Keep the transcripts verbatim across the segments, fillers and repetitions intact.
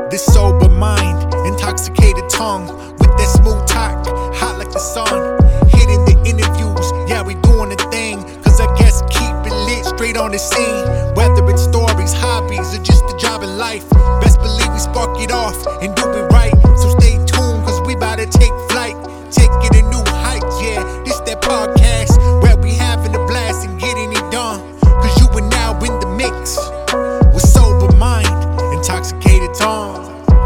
This sober mind, intoxicated tongue, with that smooth talk, hot like the sun. Hitting the interviews, yeah, we doing the thing, cause I guess keep it lit straight on the scene. Whether it's stories, hobbies, or just a job in life, best believe we spark it off and do it right. So stay tuned, cause we about to take flight, taking a new height, yeah. This that podcast where we having a blast and getting it done, cause you are now in the mix with sober mind, intoxicated tongue.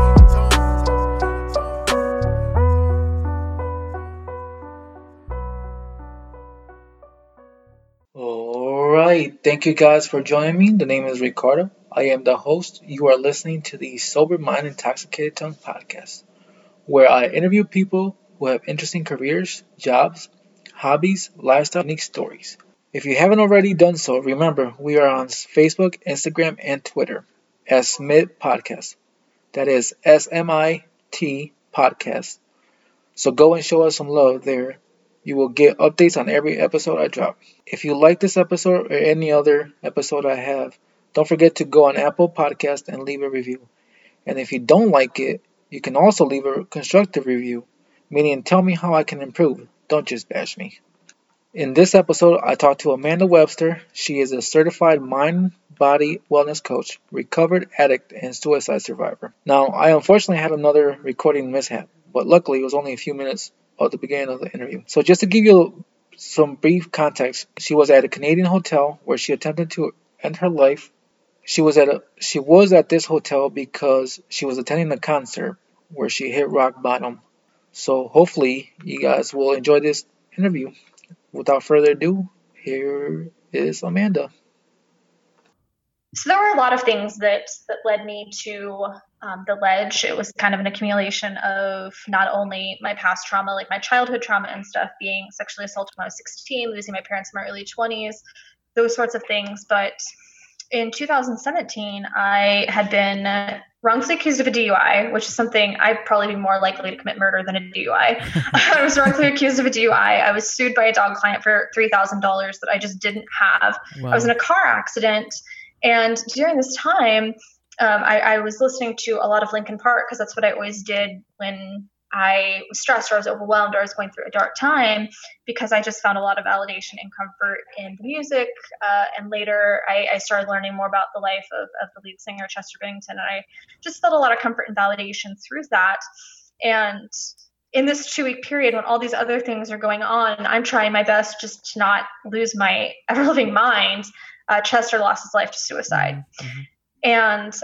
Alright, thank you guys for joining me. The name is Ricardo. I am the host. You are listening to the Sober Mind Intoxicated Tongue podcast, where I interview people who have interesting careers, jobs, hobbies, lifestyle, unique stories. If you haven't already done so, remember we are on Facebook, Instagram, and Twitter as Smit Podcast. That is S M I T Podcast. So go and show us some love there. You will get updates on every episode I drop. If you like this episode or any other episode I have, don't forget to go on Apple Podcast and leave a review. And if you don't like it, you can also leave a constructive review, meaning tell me how I can improve. Don't just bash me. In this episode, I talked to Amanda Webster. She is a certified mind-body wellness coach, recovered addict, and suicide survivor. Now, I unfortunately had another recording mishap, but luckily it was only a few minutes at the beginning of the interview. So just to give you some brief context, she was at a Canadian hotel where she attempted to end her life. She was at a, she was at this hotel because she was attending a concert where she hit rock bottom. So hopefully you guys will enjoy this interview. Without further ado, here is Amanda. So there were a lot of things that, that led me to um, the ledge. It was kind of an accumulation of not only my past trauma, like my childhood trauma and stuff, being sexually assaulted when I was sixteen, losing my parents in my early twenties, those sorts of things. But in two thousand seventeen, I had been wrongfully accused of a D U I, which is something I'd probably be more likely to commit murder than a D U I. I was wrongfully accused of a D U I. I was sued by a dog client for three thousand dollars that I just didn't have. Wow. I was in a car accident. And during this time, um, I, I was listening to a lot of Linkin Park because that's what I always did when I was stressed or I was overwhelmed or I was going through a dark time, because I just found a lot of validation and comfort in the music. Uh, and later I, I started learning more about the life of, of the lead singer, Chester Bennington. And I just felt a lot of comfort and validation through that. And in this two week period, when all these other things are going on, I'm trying my best just to not lose my ever living mind. Uh, Chester lost his life to suicide. Mm-hmm. And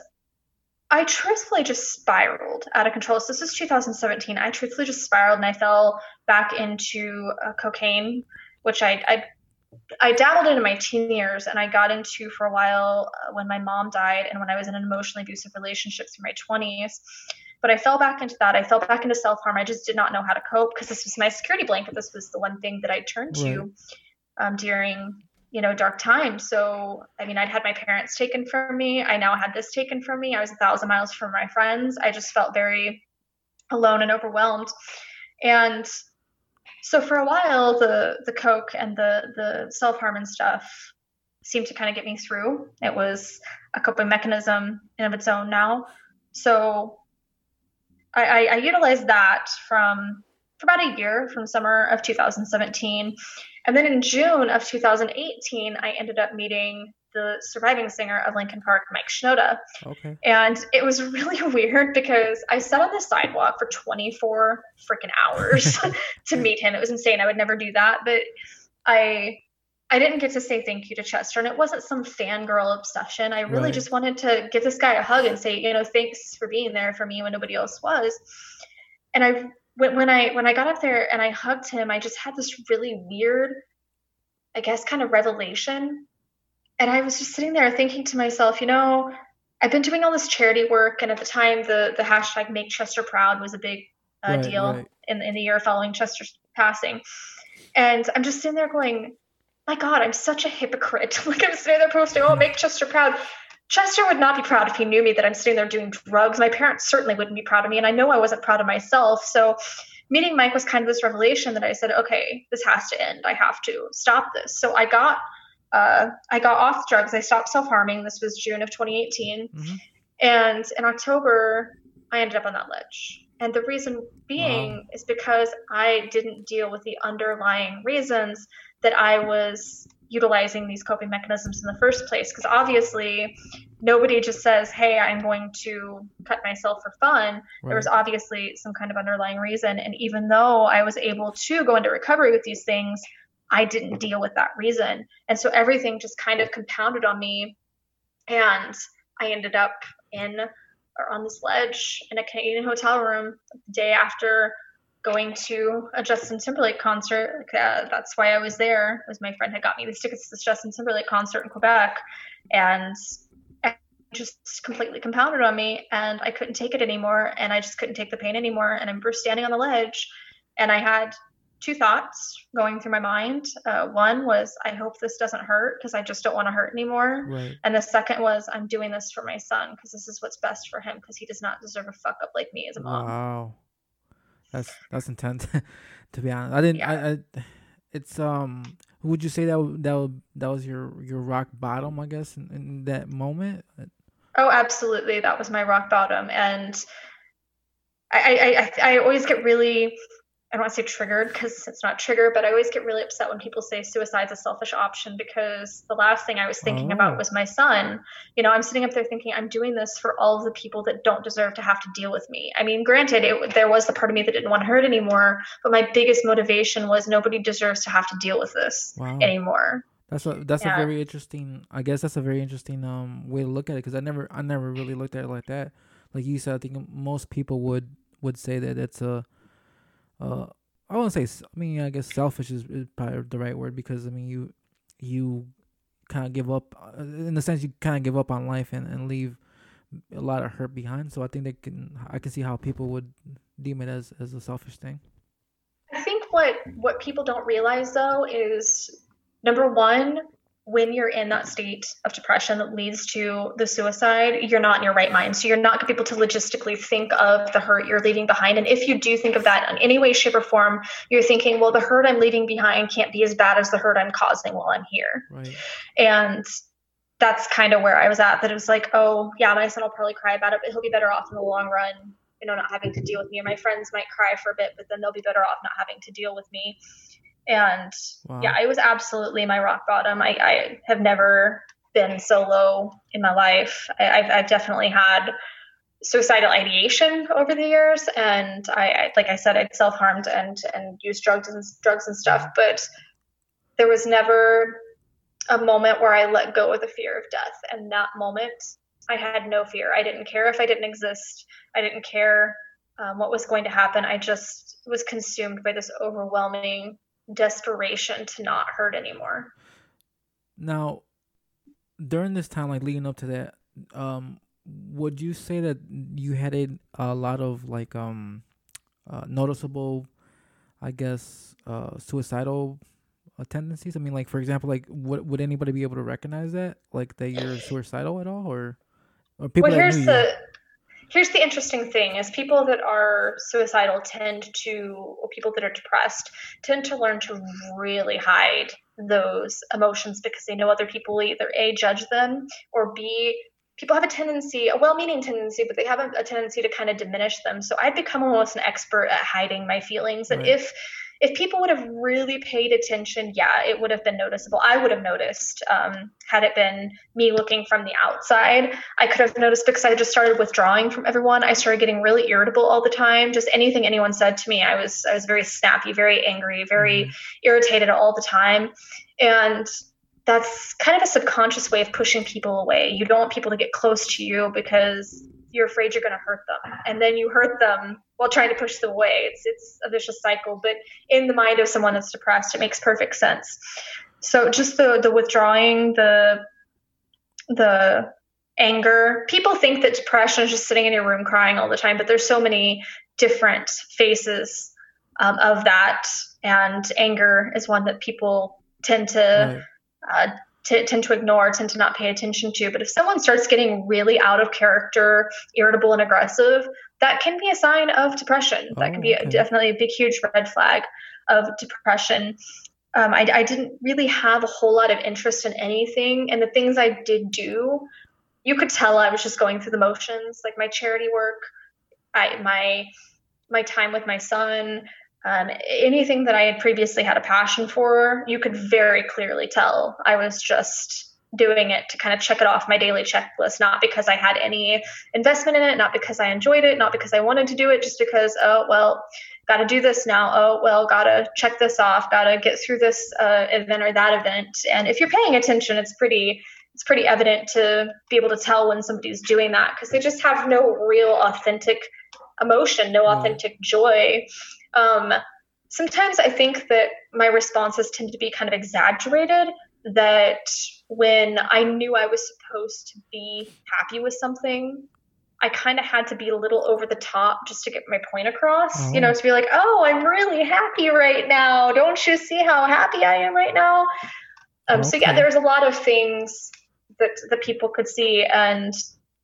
I truthfully just spiraled out of control. So this was two thousand seventeen. I truthfully just spiraled and I fell back into uh, cocaine, which I, I I dabbled in in my teen years and I got into for a while uh, when my mom died and when I was in an emotionally abusive relationship through my twenties. But I fell back into that. I fell back into self-harm. I just did not know how to cope because this was my security blanket. This was the one thing that I turned to right. um, during you know, dark time. So, I mean, I'd had my parents taken from me. I now had this taken from me. I was a thousand miles from my friends. I just felt very alone and overwhelmed. And so for a while, the, the coke and the, the self-harm and stuff seemed to kind of get me through. It was a coping mechanism in of its own now. So I, I, I utilized that from for about a year, from summer of two thousand seventeen. And then in June of two thousand eighteen, I ended up meeting the surviving singer of Linkin Park, Mike Shinoda. Okay. And it was really weird because I sat on the sidewalk for twenty-four freaking hours to meet him. It was insane. I would never do that. But I I didn't get to say thank you to Chester. And it wasn't some fangirl obsession. I really right. just wanted to give this guy a hug and say, you know, thanks for being there for me when nobody else was. And I When, when I when I got up there and I hugged him, I just had this really weird, I guess, kind of revelation. And I was just sitting there thinking to myself, you know, I've been doing all this charity work. And at the time, the, the hashtag Make Chester Proud was a big uh, right, deal right. In, in the year following Chester's passing. And I'm just sitting there going, my God, I'm such a hypocrite. Like I'm sitting there posting, oh, Make Chester Proud. Chester would not be proud if he knew me that I'm sitting there doing drugs. My parents certainly wouldn't be proud of me. And I know I wasn't proud of myself. So meeting Mike was kind of this revelation that I said, okay, this has to end. I have to stop this. So I got, uh, I got off drugs. I stopped self-harming. This was June of twenty eighteen. Mm-hmm. And in October, I ended up on that ledge. And the reason being Wow. is because I didn't deal with the underlying reasons that I was utilizing these coping mechanisms in the first place. Because obviously, nobody just says, hey, I'm going to cut myself for fun. There was Right. obviously some kind of underlying reason. And even though I was able to go into recovery with these things, I didn't deal with that reason. And so everything just kind of compounded on me. And I ended up in or on this ledge in a Canadian hotel room the day after going to a Justin Timberlake concert. Uh, that's why I was there, was my friend had got me these tickets to this Justin Timberlake concert in Quebec, and it just completely compounded on me, and I couldn't take it anymore, and I just couldn't take the pain anymore. And I remember standing on the ledge, and I had two thoughts going through my mind. Uh, one was, I hope this doesn't hurt because I just don't want to hurt anymore. Right. And the second was, I'm doing this for my son because this is what's best for him because he does not deserve a fuck up like me as a mom. Wow. That's that's intense. To be honest, I didn't. Yeah. I, I. It's um. Would you say that w- that w- that was your your rock bottom? I guess in, in that moment. Oh, absolutely. That was my rock bottom. And I, I, I, I always get really, I don't want to say triggered because it's not triggered, but I always get really upset when people say suicide's a selfish option because the last thing I was thinking Oh. about was my son. You know, I'm sitting up there thinking I'm doing this for all of the people that don't deserve to have to deal with me. I mean, granted, it, there was the part of me that didn't want to hurt anymore, but my biggest motivation was nobody deserves to have to deal with this Wow. anymore. That's a that's Yeah. a very interesting. I guess that's a very interesting um way to look at it because I never I never really looked at it like that. Like you said, I think most people would would say that it's a. Uh, I wouldn't say. s- I mean, I guess selfish is, is probably the right word because I mean you you kind of give up uh, in the sense you kind of give up on life and, and leave a lot of hurt behind. So I think they can. I can see how people would deem it as as a selfish thing. I think what what people don't realize though is number one, when you're in that state of depression that leads to the suicide, you're not in your right mind. So you're not going to be able to logistically think of the hurt you're leaving behind. And if you do think of that in any way, shape, or form, you're thinking, well, the hurt I'm leaving behind can't be as bad as the hurt I'm causing while I'm here. Right. And that's kind of where I was at, that it was like, oh, yeah, my son will probably cry about it, but he'll be better off in the long run, you know, not having to deal with me. Or my friends might cry for a bit, but then they'll be better off not having to deal with me. And Wow. yeah, it was absolutely my rock bottom. I, I have never been so low in my life. I, I've, I've definitely had suicidal ideation over the years, and I, I like I said, I'd self-harmed and and used drugs and drugs and stuff, but there was never a moment where I let go of the fear of death. And that moment, I had no fear. I didn't care if I didn't exist. I didn't care um, what was going to happen. I just was consumed by this overwhelming desperation to not hurt anymore. Now, during this time, like leading up to that, um, would you say that you had a, a lot of like um, uh, noticeable, I guess, uh, suicidal uh, tendencies? I mean, like for example, like would would anybody be able to recognize that, like that you're suicidal at all, or or people Well, that here's knew you? the here's the interesting thing is people that are suicidal tend to, or people that are depressed tend to learn to really hide those emotions because they know other people will either A, judge them, or B, people have a tendency, a well-meaning tendency, but they have a, a tendency to kind of diminish them. So I've become almost an expert at hiding my feelings. And Right. if if people would have really paid attention, yeah, it would have been noticeable. I would have noticed um, had it been me looking from the outside. I could have noticed because I just started withdrawing from everyone. I started getting really irritable all the time. Just anything anyone said to me, I was I was very snappy, very angry, very Mhm. irritated all the time. And that's kind of a subconscious way of pushing people away. You don't want people to get close to you because you're afraid you're going to hurt them, and then you hurt them while trying to push them away. It's it's a vicious cycle, but in the mind of someone that's depressed, it makes perfect sense. So just the the withdrawing, the the anger. People think that depression is just sitting in your room crying all the time, but there's so many different faces um, of that, and anger is one that people tend to Right. uh, t- tend to ignore, tend to not pay attention to. But if someone starts getting really out of character, irritable and aggressive, that can be a sign of depression. That can Oh, be a, okay. definitely a big, huge red flag of depression. Um, I, I didn't really have a whole lot of interest in anything. And the things I did do, you could tell I was just going through the motions, like my charity work. I my my time with my son, um, anything that I had previously had a passion for, you could very clearly tell I was just doing it to kind of check it off my daily checklist, not because I had any investment in it, not because I enjoyed it, not because I wanted to do it, just because, oh, well, got to do this now. Oh, well, got to check this off, got to get through this uh, event or that event. And if you're paying attention, it's pretty, it's pretty evident to be able to tell when somebody's doing that, because they just have no real authentic emotion, no authentic joy. Um, sometimes I think that my responses tend to be kind of exaggerated, that when I knew I was supposed to be happy with something, I kind of had to be a little over the top just to get my point across, oh. you know, to be like, oh, I'm really happy right now. Don't you see how happy I am right now? Um, okay. So yeah, there's a lot of things that the people could see. And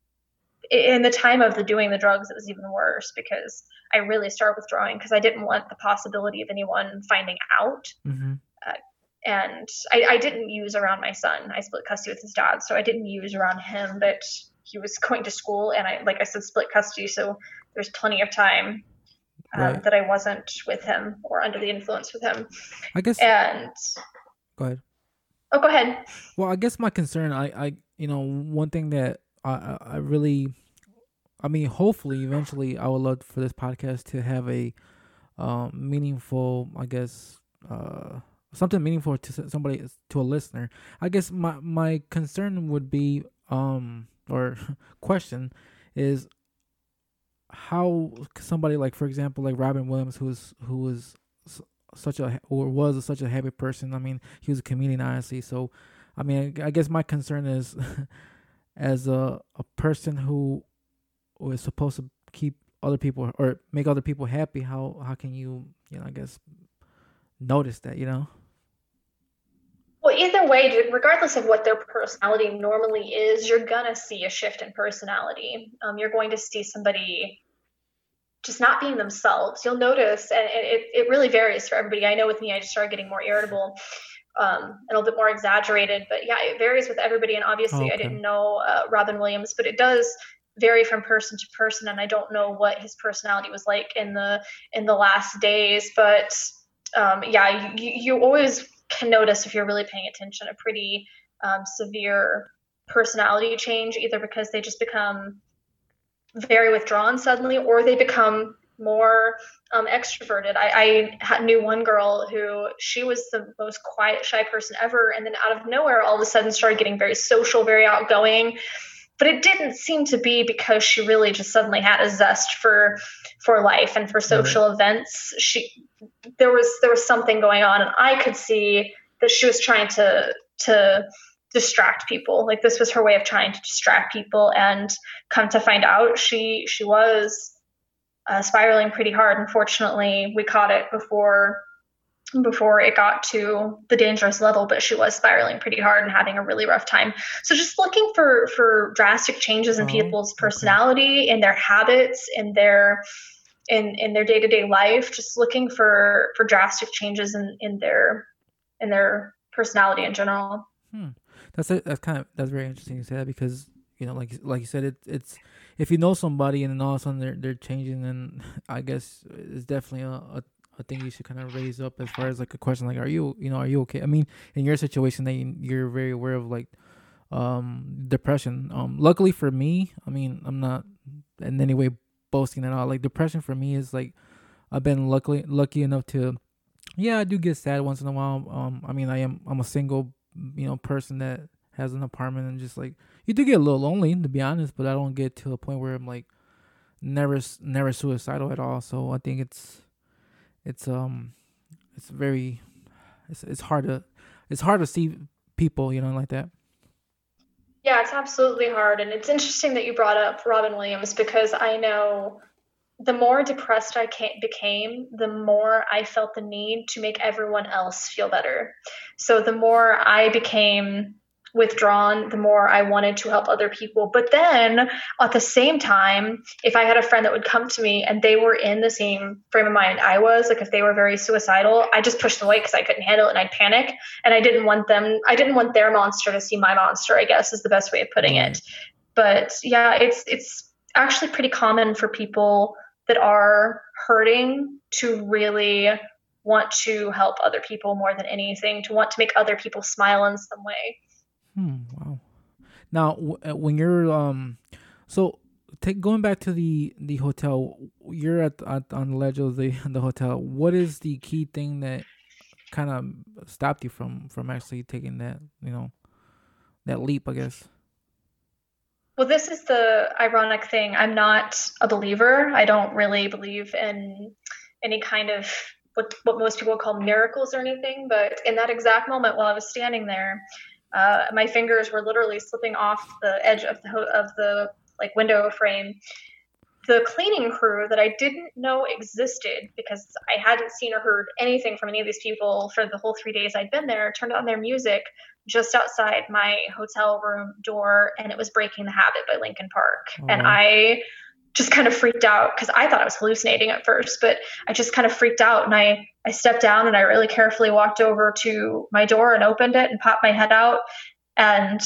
in the time of the doing the drugs, it was even worse, because I really started withdrawing because I didn't want the possibility of anyone finding out. Mm-hmm. Uh, and I, I didn't use around my son. I split custody with his dad, so I didn't use around him, but he was going to school, and I, like I said, split custody, so there's plenty of time um, right. that I wasn't with him or under the influence with him. I guess. And go ahead. Oh, go ahead. Well, I guess my concern, I, I you know, one thing that I, I really, I mean, hopefully, eventually, I would love for this podcast to have a um, meaningful, I guess, uh, something meaningful to somebody, to a listener. I guess my, my concern would be, um, or question is, how somebody like, for example, like Robin Williams, who's who was such a or was such a happy person. I mean, he was a comedian, honestly. So, I mean, I, I guess my concern is, as a a person who was supposed to keep other people or make other people happy, how how can you, you know, I guess, notice that, you know? Well, either way, regardless of what their personality normally is, you're going to see a shift in personality. Um, you're going to see somebody just not being themselves. You'll notice, and it, it really varies for everybody. I know with me, I just started getting more irritable, um, and a little bit more exaggerated. But yeah, it varies with everybody. And obviously, okay. I didn't know uh, Robin Williams, but it does vary from person to person. And I don't know what his personality was like in the in the last days. But um, yeah, you, you always can notice, if you're really paying attention, a pretty um, severe personality change, either because they just become very withdrawn suddenly, or they become more um, extroverted. I, I knew one girl who, she was the most quiet, shy person ever, and then out of nowhere, all of a sudden started getting very social, very outgoing. But it didn't seem to be because she really just suddenly had a zest for for life and for social mm-hmm. events. She there was there was something going on, and I could see that she was trying to to distract people. Like, this was her way of trying to distract people. And come to find out, she she was uh, spiraling pretty hard. Unfortunately, we caught it before before it got to the dangerous level, but she was spiraling pretty hard and having a really rough time. So just looking for, for drastic changes in oh, people's personality, okay. in their habits, in their, in, in their day-to-day life, just looking for, for drastic changes in, in their, in their personality in general. Hmm. That's it. That's kind of, that's very interesting to say that, because, you know, like, like you said, it, it's, if you know somebody and then all of a sudden they're, they're changing, then I guess it's definitely a, a I think you should kind of raise up as far as like a question, like, are you, you know, are you okay? I mean, in your situation, that you, you're very aware of, like, um, depression. Um, luckily for me, I mean, I'm not in any way boasting at all. Like, depression for me is like, I've been luckily lucky enough to, yeah, I do get sad once in a while. Um, I mean, I am, I'm a single, you know, person that has an apartment, and just like, you do get a little lonely, to be honest, but I don't get to a point where I'm like never, never suicidal at all. So I think it's, It's um, it's very, it's it's hard to, it's hard to see people, you know, like that. Yeah, it's absolutely hard, and it's interesting that you brought up Robin Williams, because I know the more depressed I became, the more I felt the need to make everyone else feel better. So the more I became withdrawn, the more I wanted to help other people. But then at the same time, if I had a friend that would come to me and they were in the same frame of mind I was, like if they were very suicidal, I just pushed them away because I couldn't handle it and I'd panic, and I didn't want them, I didn't want their monster to see my monster, I guess is the best way of putting it. But yeah, it's, it's, actually pretty common for people that are hurting to really want to help other people more than anything, to want to make other people smile in some way. Hmm. Wow. Now, w- uh, when you're um, so take going back to the the hotel, you're at, at on the ledge of the the hotel. What is the key thing that kind of stopped you from from actually taking that you know that leap? I guess. Well, this is the ironic thing. I'm not a believer. I don't really believe in any kind of what, what most people call miracles or anything. But in that exact moment while I was standing there, uh, my fingers were literally slipping off the edge of the of the like window frame. The cleaning crew that I didn't know existed because I hadn't seen or heard anything from any of these people for the whole three days I'd been there, turned on their music just outside my hotel room door, and it was Breaking the Habit by Linkin Park. Oh, and wow. I just kind of freaked out because I thought I was hallucinating at first, but I just kind of freaked out, and I, I stepped down and I really carefully walked over to my door and opened it and popped my head out, and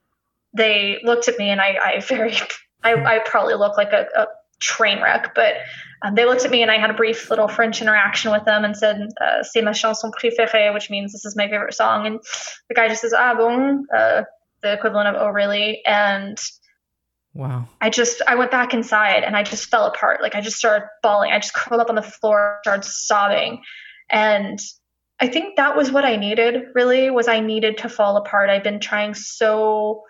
they looked at me, and I, I very, I, I probably look like a, a train wreck, but um, they looked at me, and I had a brief little French interaction with them and said, uh, "C'est ma chanson préférée," which means this is my favorite song. And the guy just says, "Ah bon," uh, the equivalent of "oh really," and Wow. I just, I went back inside and I just fell apart. Like I just started bawling. I just curled up on the floor, started sobbing. And I think that was what I needed, really, was I needed to fall apart. I've been trying so,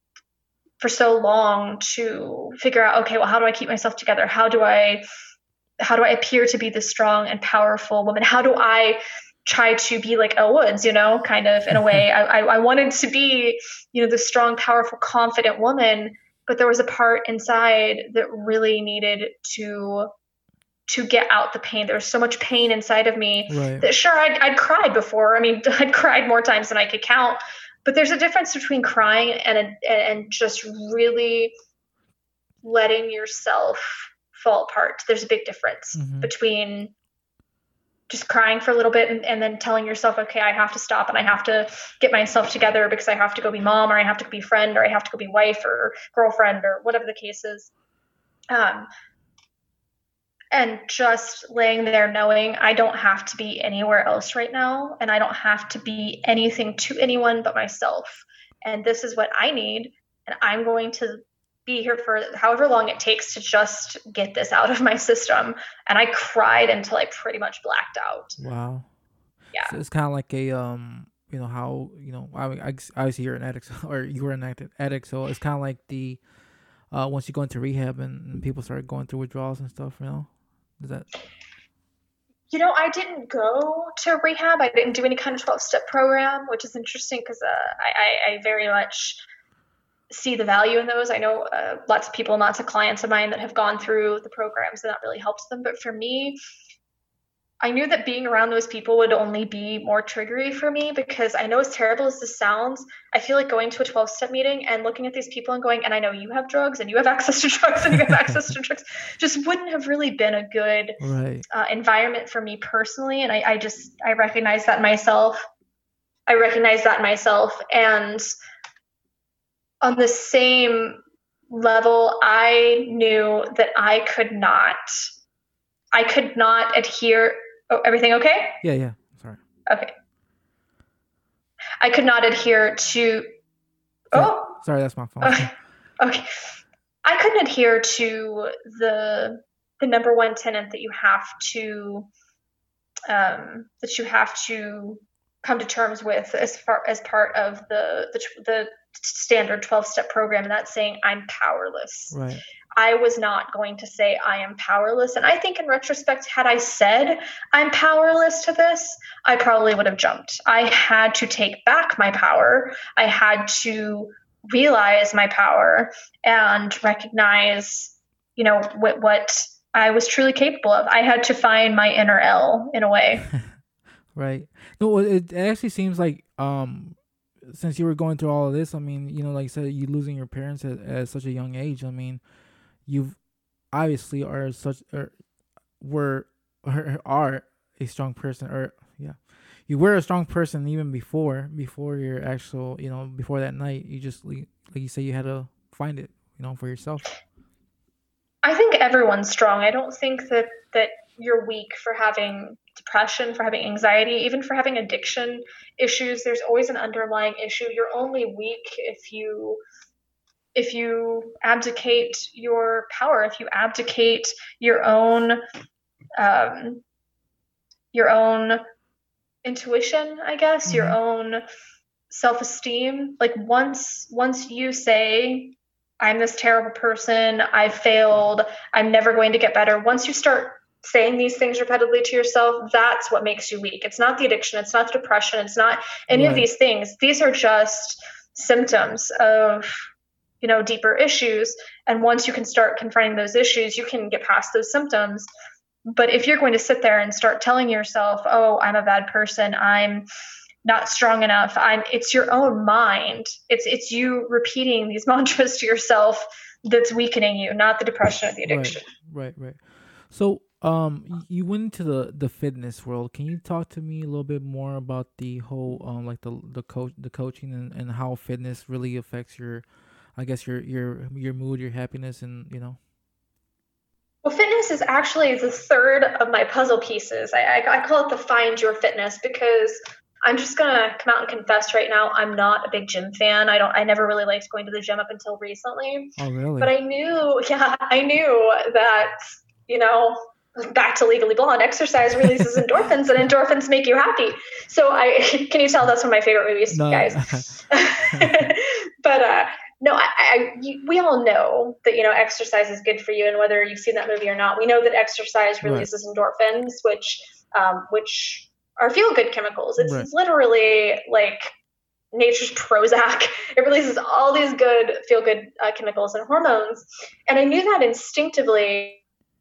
for so long to figure out, okay, well, how do I keep myself together? How do I, how do I appear to be this strong and powerful woman? How do I try to be like Elle Woods, you know, kind of in a way. I, I, I wanted to be, you know, the strong, powerful, confident woman, but there was a part inside that really needed to to get out the pain. There was so much pain inside of me Right. that sure, I'd, I'd cried before. I mean, I'd cried more times than I could count, but there's a difference between crying and a, and just really letting yourself fall apart. There's a big difference Mhm. between just crying for a little bit and, and then telling yourself, okay, I have to stop and I have to get myself together because I have to go be mom, or I have to go be friend, or I have to go be wife or girlfriend, or whatever the case is. Um, and just laying there knowing I don't have to be anywhere else right now, and I don't have to be anything to anyone but myself. And this is what I need, and I'm going to be here for however long it takes to just get this out of my system. And I cried until I pretty much blacked out. Wow. Yeah. So it's kind of like a um, you know how you know I I obviously you're an addict or you were an addict, addict so it's kind of like the uh once you go into rehab and, and people start going through withdrawals and stuff. You know, is that You know, I didn't go to rehab. I didn't do any kind of twelve-step program, which is interesting because uh, I, I, I very much see the value in those. I know uh, lots of people, lots of clients of mine that have gone through the programs, and that really helps them. But for me, I knew that being around those people would only be more triggery for me, because I know, as terrible as this sounds, I feel like going to a twelve-step meeting and looking at these people and going, and I know you have drugs and you have access to drugs and you have access to drugs, just wouldn't have really been a good right? uh, environment for me personally. And I, I just, I recognize that in myself. I recognize that in myself. And on the same level, I knew that I could not, I could not adhere. Oh, everything okay? Yeah, yeah. Sorry. Okay. I could not adhere to, Sorry, oh, sorry that's my phone. okay. okay. I couldn't adhere to the, the number one tenet that you have to, um, that you have to come to terms with as far as part of the, the, the standard twelve-step program, and that's saying I'm powerless. Right. I was not going to say I am powerless. And I think in retrospect, had I said I'm powerless to this, I probably would have jumped. I had to take back my power. I had to realize my power and recognize, you know, what, what I was truly capable of. I had to find my inner Elle in a way. Right. No, it, it actually seems like um, since you were going through all of this, I mean, you know, like you said, you losing your parents at, at such a young age. I mean, you've obviously are such or were or are a strong person, or yeah, you were a strong person even before before your actual, you know, before that night. You just like you say, you had to find it, you know, for yourself. I think everyone's strong. I don't think that that you're weak for having depression, for having anxiety, even for having addiction issues. There's always an underlying issue. You're only weak if you if you abdicate your power, if you abdicate your own um, your own intuition, I guess, mm-hmm. your own self-esteem. Like once once you say, I'm this terrible person, I failed, I'm never going to get better. Once you start saying these things repetitively to yourself, that's what makes you weak. It's not the addiction, it's not the depression, it's not any right. of these things. These are just symptoms of, you know, deeper issues. And once you can start confronting those issues, you can get past those symptoms. But if you're going to sit there and start telling yourself, oh, I'm a bad person, I'm not strong enough, I'm it's your own mind. It's it's you repeating these mantras to yourself that's weakening you, not the depression or the addiction. Right, right, right. So um you went into the, the fitness world. Can you talk to me a little bit more about the whole um like the the coach the coaching and, and how fitness really affects your I guess your your your mood, your happiness, and you know? Well, fitness is actually the third of my puzzle pieces. I, I, I call it the find your fitness, because I'm just going to come out and confess right now, I'm not a big gym fan. I don't, I never really liked going to the gym up until recently. Oh, really? But I knew, yeah, I knew that, you know, back to Legally Blonde, exercise releases endorphins, and endorphins make you happy. So I, can you tell that's one of my favorite movies, no. guys? But, uh, No, I, I, you, we all know that, you know, exercise is good for you, and whether you've seen that movie or not, we know that exercise releases right. endorphins, which, um, which are feel-good chemicals. It's, right. it's literally like nature's Prozac. It releases all these good feel-good uh, chemicals and hormones, and I knew that instinctively.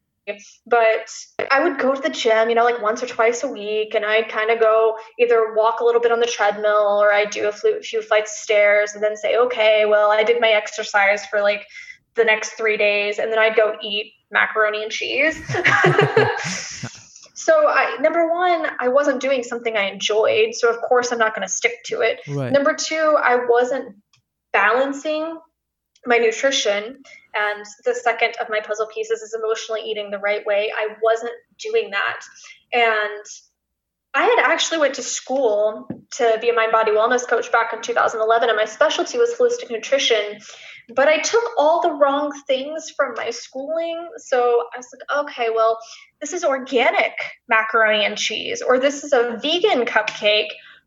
But I would go to the gym, you know, like once or twice a week, and I'd kind of go either walk a little bit on the treadmill, or I'd do a few flights of stairs, and then say, okay, well, I did my exercise for like the next three days, and then I'd go eat macaroni and cheese. So I, number one, I wasn't doing something I enjoyed, so of course I'm not going to stick to it. Right. Number two, I wasn't balancing my nutrition. And the second of my puzzle pieces is emotionally eating the right way. I wasn't doing that. And I had actually went to school to be a mind body wellness coach back in two thousand eleven, and my specialty was holistic nutrition. But I took all the wrong things from my schooling. So I was like, okay, well, this is organic macaroni and cheese, or this is a vegan cupcake,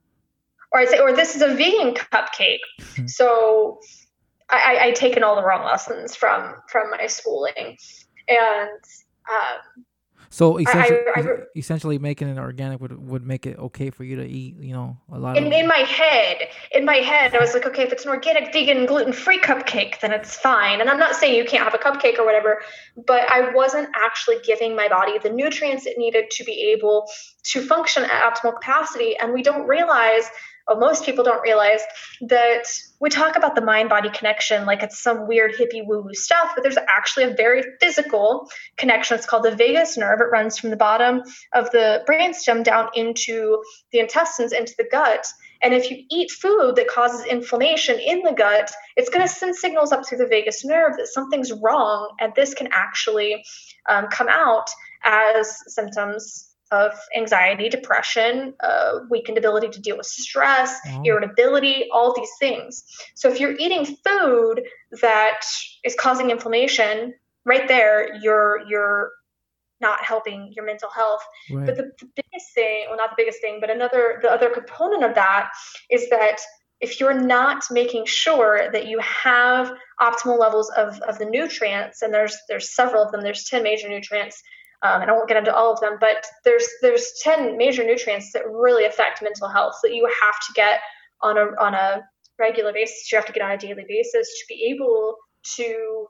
or I say, or this is a vegan cupcake. Mm-hmm. So I, I taken all the wrong lessons from, from my schooling. And um, so essentially, I, I, essentially making it organic would, would make it okay for you to eat, you know, a lot in, of... In my head, in my head, I was like, okay, if it's an organic, vegan, gluten-free cupcake, then it's fine. And I'm not saying you can't have a cupcake or whatever, but I wasn't actually giving my body the nutrients it needed to be able to function at optimal capacity. And we don't realize... Well, most people don't realize that we talk about the mind-body connection like it's some weird hippie woo-woo stuff, but there's actually a very physical connection. It's called the vagus nerve. It runs from the bottom of the brainstem down into the intestines, into the gut. And if you eat food that causes inflammation in the gut, it's going to send signals up through the vagus nerve that something's wrong, and this can actually um, come out as symptoms of anxiety, depression, uh, weakened ability to deal with stress, oh. irritability, all these things. So if you're eating food that is causing inflammation, right there, you're you're not helping your mental health. Right. But the, the biggest thing, well, not the biggest thing, but another, the other component of that is that if you're not making sure that you have optimal levels of, of the nutrients, and there's there's several of them, there's ten major nutrients. Um, and I won't get into all of them, but there's there's ten major nutrients that really affect mental health that you have to get on a on a regular basis. You have to get on a daily basis to be able to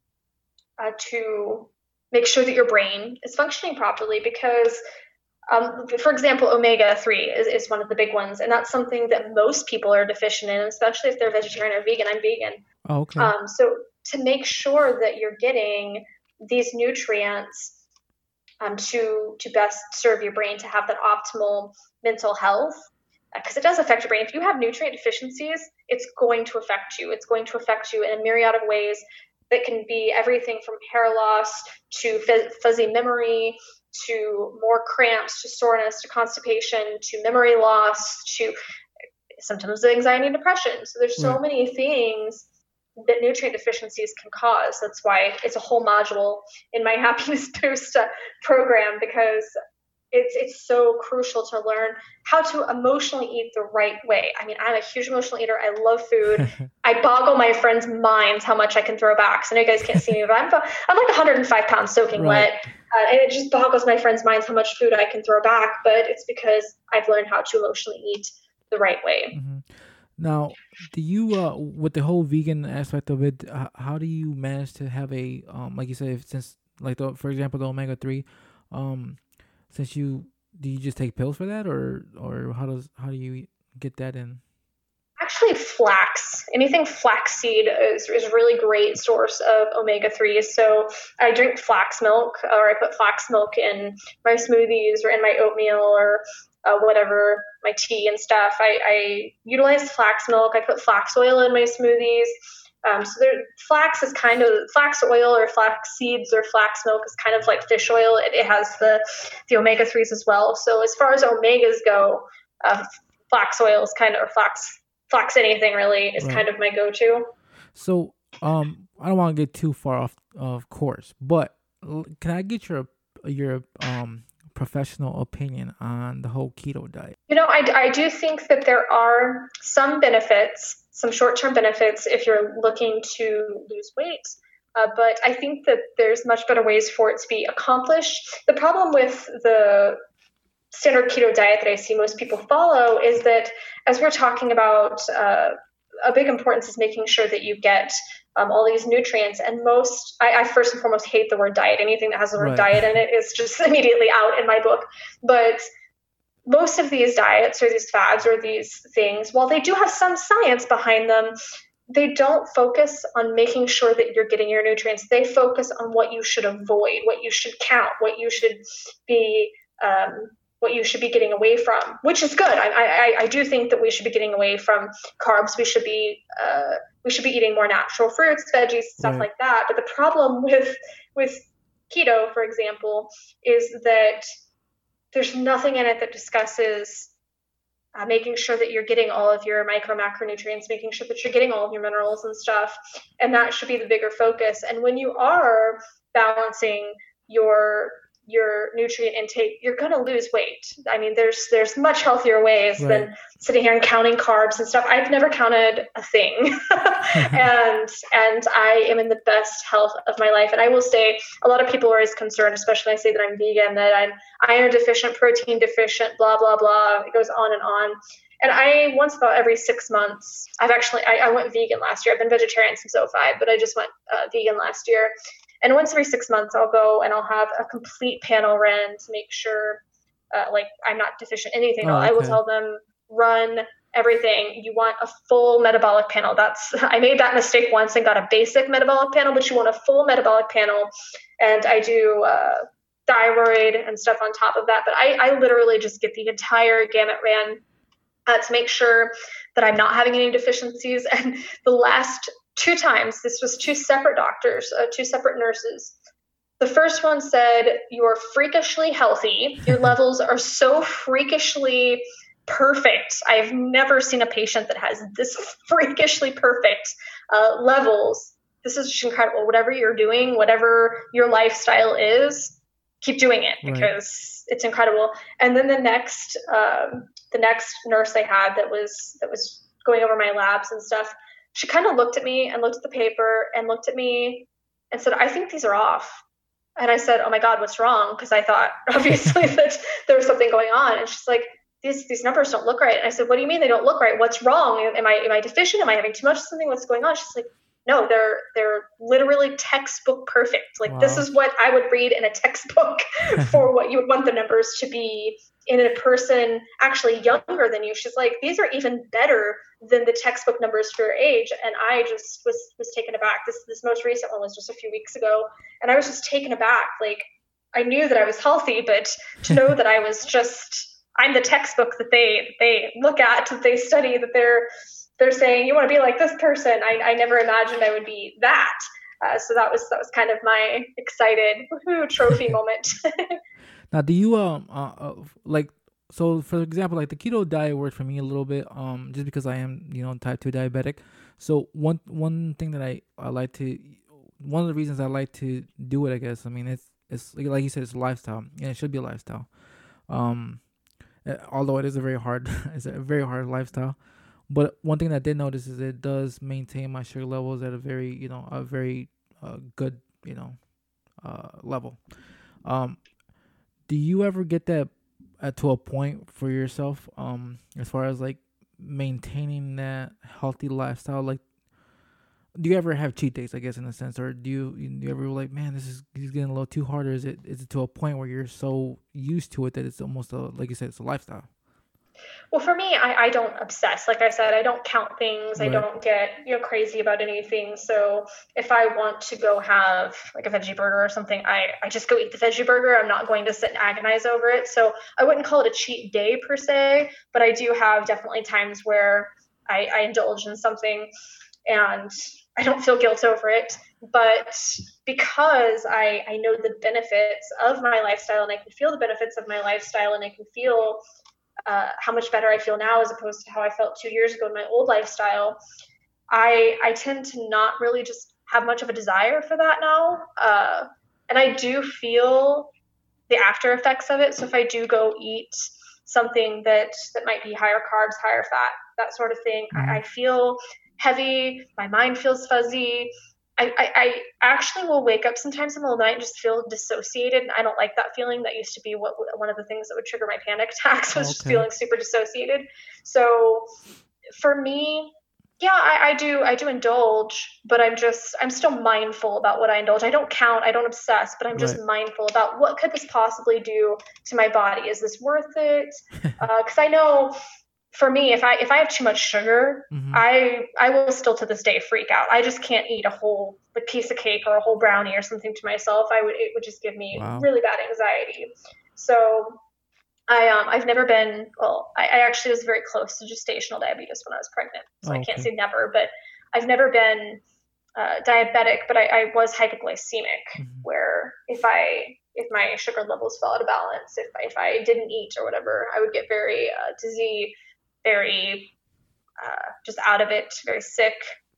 uh, to make sure that your brain is functioning properly. Because, um, for example, omega three is, is one of the big ones, and that's something that most people are deficient in, especially if they're vegetarian or vegan. I'm vegan. Oh, okay. Um, so to make sure that you're getting these nutrients Um, to to best serve your brain to have that optimal mental health, because uh, it does affect your brain. If you have nutrient deficiencies, it's going to affect you. It's going to affect you in a myriad of ways, that can be everything from hair loss to fuzzy memory, to more cramps, to soreness, to constipation, to memory loss, to sometimes anxiety and depression. So there's so Right. many things that nutrient deficiencies can cause. That's why it's a whole module in my Happiness Boost uh, program, because it's it's so crucial to learn how to emotionally eat the right way. I mean, I'm a huge emotional eater. I love food. I boggle my friends' minds how much I can throw back. So I know you guys can't see me, but I'm, I'm like one hundred five pounds soaking Right. wet. Uh, and it just boggles my friends' minds how much food I can throw back. But it's because I've learned how to emotionally eat the right way. Mhm. Now, do you uh with the whole vegan aspect of it, h- how do you manage to have a um like you said, since like the for example the omega three, um since you do you just take pills for that, or or how does how do you get that in? Actually, flax, anything flaxseed is, is a really great source of omega threes. So I drink flax milk, or I put flax milk in my smoothies or in my oatmeal or uh, whatever, my tea and stuff. I, I utilize flax milk. I put flax oil in my smoothies. Um, so there, flax is kind of flax oil or flax seeds or flax milk is kind of like fish oil. It, it has the the omega threes as well. So as far as omegas go, uh, flax oil is kind of or flax flax anything really is Right. kind of my go-to. So, um, I don't want to get too far off of course, but l- can I get your your um professional opinion on the whole keto diet? You know, I, I do think that there are some benefits, some short-term benefits if you're looking to lose weight. Uh, but I think that there's much better ways for it to be accomplished. The problem with the standard keto diet that I see most people follow is that, as we're talking about, uh, a big importance is making sure that you get um, all these nutrients. And most, I, I first and foremost hate the word diet. Anything that has the word Right. diet in it is just immediately out in my book. But most of these diets or these fads or these things, while they do have some science behind them, they don't focus on making sure that you're getting your nutrients. They focus on what you should avoid, what you should count, what you should be um, what you should be getting away from, which is good. I, I, I do think that we should be getting away from carbs. We should be uh, we should be eating more natural fruits, veggies, stuff Right. like that. But the problem with with keto, for example, is that there's nothing in it that discusses uh, making sure that you're getting all of your micro macronutrients, making sure that you're getting all of your minerals and stuff. And that should be the bigger focus. And when you are balancing your your nutrient intake, you're going to lose weight. I mean, there's there's much healthier ways Right. than sitting here and counting carbs and stuff. I've never counted a thing. and and I am in the best health of my life. And I will say, a lot of people are always concerned, especially when I say that I'm vegan, that I'm iron deficient, protein deficient, blah, blah, blah. It goes on and on. And I, once about every six months, I've actually, I, I went vegan last year. I've been vegetarian since oh five, but I just went uh, vegan last year. And once every six months, I'll go and I'll have a complete panel run to make sure, uh, like, I'm not deficient in anything. Oh, I will okay. tell them, run everything. You want a full metabolic panel. That's, I made that mistake once and got a basic metabolic panel, but you want a full metabolic panel. And I do uh, thyroid and stuff on top of that. But I, I literally just get the entire gamut ran uh, to make sure that I'm not having any deficiencies. And the last two times, this was two separate doctors, uh, two separate nurses. The first one said, you are freakishly healthy. Your levels are so freakishly perfect. I've never seen a patient that has this freakishly perfect uh, levels. This is just incredible. Whatever you're doing, whatever your lifestyle is, keep doing it Right. because it's incredible. And then the next, um, the next nurse I had that was that was going over my labs and stuff, she kind of looked at me and looked at the paper and looked at me and said, I think these are off. And I said, oh my God, what's wrong? Because I thought obviously that there was something going on. And she's like, these these numbers don't look right. And I said, what do you mean they don't look right? What's wrong? Am I am I deficient? Am I having too much of something? What's going on? She's like, no, they're they're literally textbook perfect. Like Wow. this is what I would read in a textbook for what you would want the numbers to be in a person actually younger than you. She's like, these are even better than the textbook numbers for your age. And I just was was taken aback. This this most recent one was just a few weeks ago. And I was just taken aback. Like I knew that I was healthy, but to know that I was just I'm the textbook that they they look at, that they study, that they're they're saying you want to be like this person. I, I never imagined I would be that. Uh, so that was that was kind of my excited woohoo trophy moment. Now, do you um uh, uh like so for example, like the keto diet works for me a little bit um just because I am, you know, type two diabetic. So one one thing that I I like to one of the reasons I like to do it, I guess, I mean, it's it's like like you said, it's a lifestyle, and it should be a lifestyle. Um, uh, Although it is a very hard it's a very hard lifestyle. But one thing that I did notice is it does maintain my sugar levels at a very, you know, a very uh, good, you know, uh, level. Um, do you ever get that uh, to a point for yourself, um, as far as like maintaining that healthy lifestyle? Like, do you ever have cheat days, I guess, in a sense, or do you, do you ever like, man, this is, this is getting a little too hard, or is it is it to a point where you're so used to it that it's almost a, like you said, it's a lifestyle? Well, for me, I, I don't obsess. Like I said, I don't count things. I Right. don't get, you know, crazy about anything. So if I want to go have like a veggie burger or something, I, I just go eat the veggie burger. I'm not going to sit and agonize over it. So I wouldn't call it a cheat day per se, but I do have definitely times where I, I indulge in something and I don't feel guilt over it. But because I, I know the benefits of my lifestyle and I can feel the benefits of my lifestyle and I can feel uh, how much better I feel now as opposed to how I felt two years ago in my old lifestyle, I I tend to not really just have much of a desire for that now. Uh, and I do feel the after effects of it. So if I do go eat something that, that might be higher carbs, higher fat, that sort of thing, Mhm. I, I feel heavy, my mind feels fuzzy. I, I, I actually will wake up sometimes in the middle of the night and just feel dissociated. And I don't like that feeling. That used to be what one of the things that would trigger my panic attacks was just Okay. feeling super dissociated. So for me, yeah, I, I do I do indulge, but I'm just I'm still mindful about what I indulge. I don't count, I don't obsess, but I'm just Right. mindful about what could this possibly do to my body. Is this worth it? Because I know for me, if I if I have too much sugar, hmm I I will still to this day freak out. I just can't eat a whole like piece of cake or a whole brownie or something to myself. I would it would just give me Wow. really bad anxiety. So I um I've never been well, I, I actually was very close to gestational diabetes when I was pregnant. So Oh, I can't okay. say never, but I've never been uh, diabetic, but I, I was hypoglycemic, hmm where if I if my sugar levels fell out of balance, if if I didn't eat or whatever, I would get very uh, dizzy, very uh, just out of it, very sick.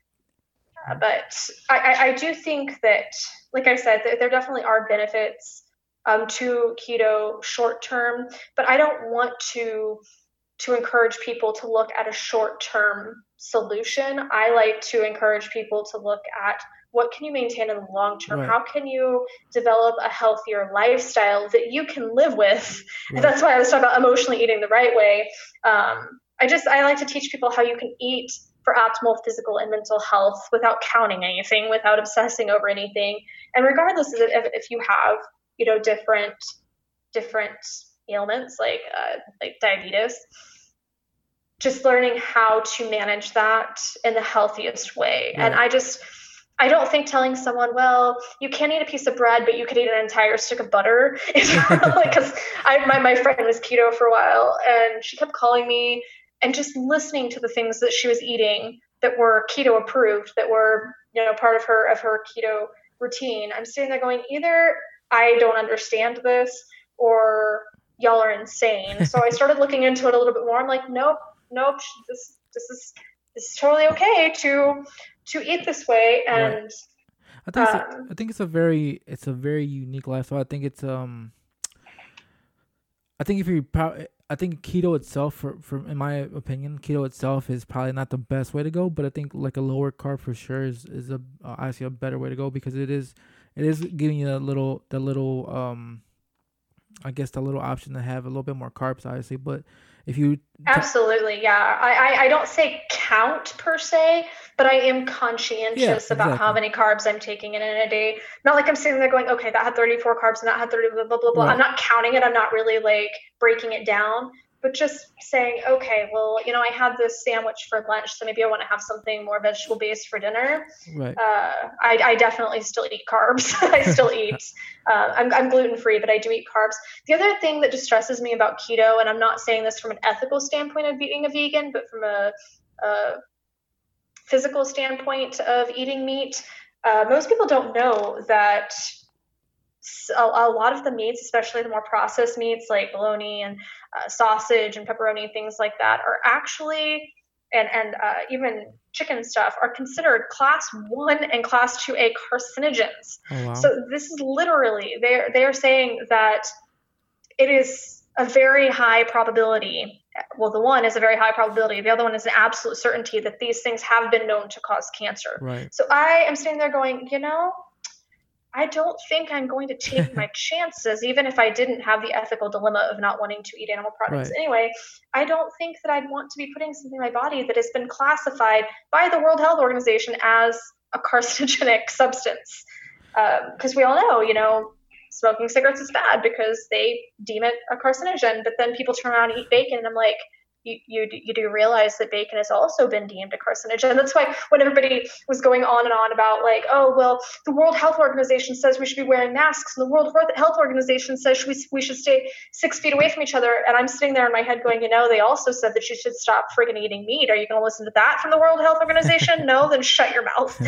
Uh, but I, I, I do think that, like I said, that there definitely are benefits um, to keto short term, but I don't want to to encourage people to look at a short term solution. I like to encourage people to look at what can you maintain in the long term? Right. How can you develop a healthier lifestyle that you can live with? And Right. that's why I was talking about emotionally eating the right way. Um, I just I like to teach people how you can eat for optimal physical and mental health without counting anything, without obsessing over anything. And regardless of if, if you have, you know, different different ailments like uh, like diabetes, just learning how to manage that in the healthiest way. And Right. I just I don't think telling someone, well, you can't eat a piece of bread, but you could eat an entire stick of butter is like, because I my, my friend was keto for a while and she kept calling me and just listening to the things that she was eating that were keto approved, that were, you know, part of her of her keto routine. I'm sitting there going, either I don't understand this or y'all are insane. So I started looking into it a little bit more. I'm like, nope, nope, this this is this is totally okay to to eat this way. Right. And I think it's a, um, I think it's a very it's a very unique lifestyle. I think it's um I think if you're proud, I think keto itself, for, for in my opinion, keto itself is probably not the best way to go. But I think like a lower carb for sure is is a uh, actually a better way to go, because it is it is giving you a little the little um I guess the little option to have a little bit more carbs, obviously. But if you t- absolutely, yeah. I, I I don't say count per se, but I am yeah, conscientious about how exactly. many carbs I'm taking in in a day. Not like I'm sitting there going, okay, that had thirty-four carbs and that had thirty blah blah blah blah. I'm Right. not counting it. I'm not really like breaking it down, but just saying, okay, well, you know, I had this sandwich for lunch, so maybe I want to have something more vegetable based for dinner. Right. Uh, I, I definitely still eat carbs. I still eat. Uh, I'm, I'm gluten free, but I do eat carbs. The other thing that distresses me about keto, and I'm not saying this from an ethical standpoint of being a vegan, but from a, a physical standpoint of eating meat, Uh, most people don't know that a, a lot of the meats, especially the more processed meats like bologna and uh, sausage and pepperoni, things like that, are actually, and and uh, even chicken stuff, are considered class one and class two A carcinogens. Oh wow. So this is literally, they're they're saying that it is a very high probability. Well, the one is a very high probability. The other one is an absolute certainty that these things have been known to cause cancer. Right. So I am sitting there going, you know, I don't think I'm going to take my chances, even if I didn't have the ethical dilemma of not wanting to eat animal products Right. anyway. I don't think that I'd want to be putting something in my body that has been classified by the World Health Organization as a carcinogenic substance. Because um, we all know, you know, smoking cigarettes is bad because they deem it a carcinogen. But then people turn around and eat bacon, and I'm like, You, you you do realize that bacon has also been deemed a carcinogen. That's why when everybody was going on and on about like, oh, well, the World Health Organization says we should be wearing masks, and the World Health Organization says we, we should stay six feet away from each other. And I'm sitting there in my head going, you know, they also said that you should stop friggin' eating meat. Are you going to listen to that from the World Health Organization? No, then shut your mouth.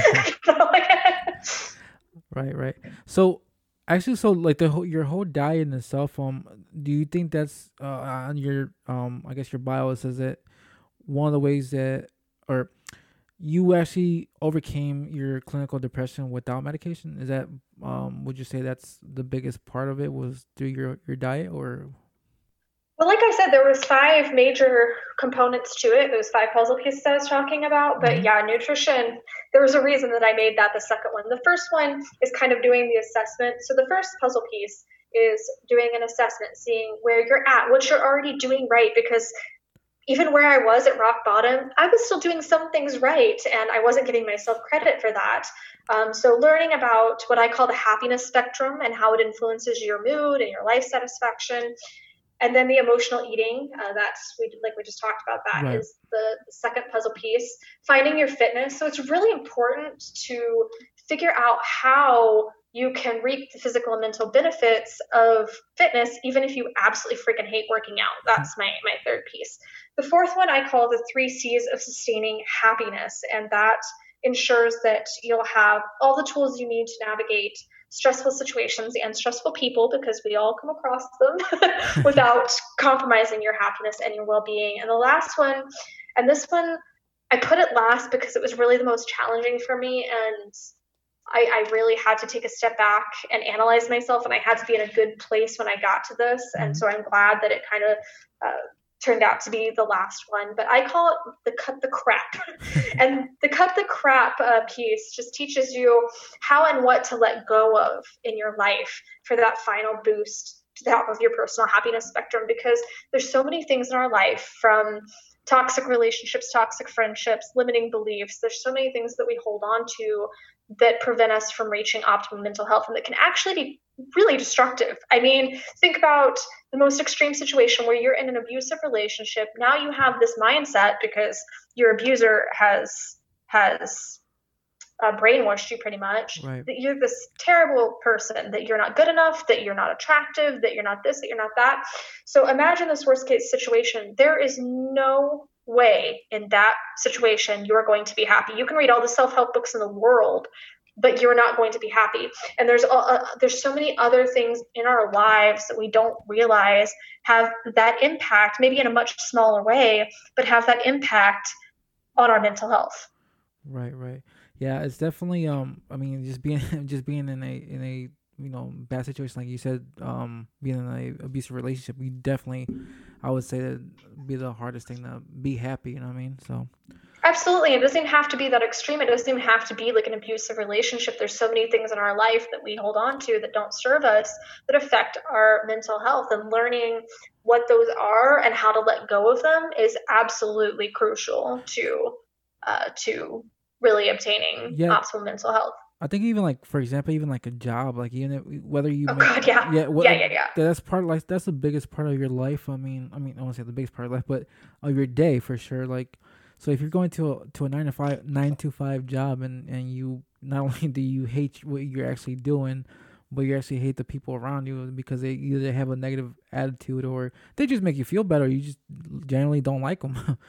Right, right. So actually, so like the whole your whole diet in itself, um, do you think that's uh on your um I guess your bio says that one of the ways that or you actually overcame your clinical depression without medication? Is that um would you say that's the biggest part of it was through your your diet or? Well, like I said, there was five major components to it. Those five puzzle pieces I was talking about. But Mhm. yeah, nutrition, there was a reason that I made that the second one. The first one is kind of doing the assessment. So the first puzzle piece is doing an assessment, seeing where you're at, what you're already doing right, because even where I was at rock bottom, I was still doing some things right, and I wasn't giving myself credit for that. Um, so learning about what I call the happiness spectrum and how it influences your mood and your life satisfaction. And then the emotional eating, uh, that's we like we just talked about. That Right. is the, the second puzzle piece. Finding your fitness. So it's really important to figure out how you can reap the physical and mental benefits of fitness, even if you absolutely freaking hate working out. That's my my third piece. The fourth one I call the three C's of sustaining happiness, and that ensures that you'll have all the tools you need to navigate stressful situations and stressful people, because we all come across them, without compromising your happiness and your well-being. And the last one, and this one, I put it last because it was really the most challenging for me, and I, I really had to take a step back and analyze myself, and I had to be in a good place when I got to this. Mm-hmm. And so I'm glad that it kind of uh, turned out to be the last one. But I call it the cut the crap. And the cut the crap uh, piece just teaches you how and what to let go of in your life for that final boost to the top of your personal happiness spectrum, because there's so many things in our life, from toxic relationships, toxic friendships, limiting beliefs. There's so many things that we hold on to that prevent us from reaching optimum mental health, and that can actually be really destructive. I mean, think about the most extreme situation where you're in an abusive relationship. Now you have this mindset because your abuser has has uh, brainwashed you pretty much, right, that you're this terrible person, that you're not good enough, that you're not attractive, that you're not this, that you're not that. So imagine this worst case situation. There is no way in that situation you're going to be happy. You can read all the self-help books in the world, but you're not going to be happy. And there's uh, there's so many other things in our lives that we don't realize have that impact, maybe in a much smaller way, but have that impact on our mental health. Right, right. Yeah, it's definitely um I mean just being just being in a in a you know bad situation, like you said, um being in a abusive relationship, we definitely, I would say, that be the hardest thing to be happy, you know what I mean? So absolutely. It doesn't even have to be that extreme. It doesn't even have to be like an abusive relationship. There's so many things in our life that we hold on to that don't serve us, that affect our mental health, and learning what those are and how to let go of them is absolutely crucial to uh, to really obtaining yeah. optimal mental health. I think even like, for example, even like a job, like even if, whether you oh make, God, yeah yeah, what, yeah yeah yeah that's part of, like that's the biggest part of your life. I mean, I mean, I won't say the biggest part of life, but of your day for sure. Like, so if you're going to a to a nine to five nine to five job, and and you not only do you hate what you're actually doing, but you actually hate the people around you because they either have a negative attitude or they just make you feel better. Or you just generally don't like them.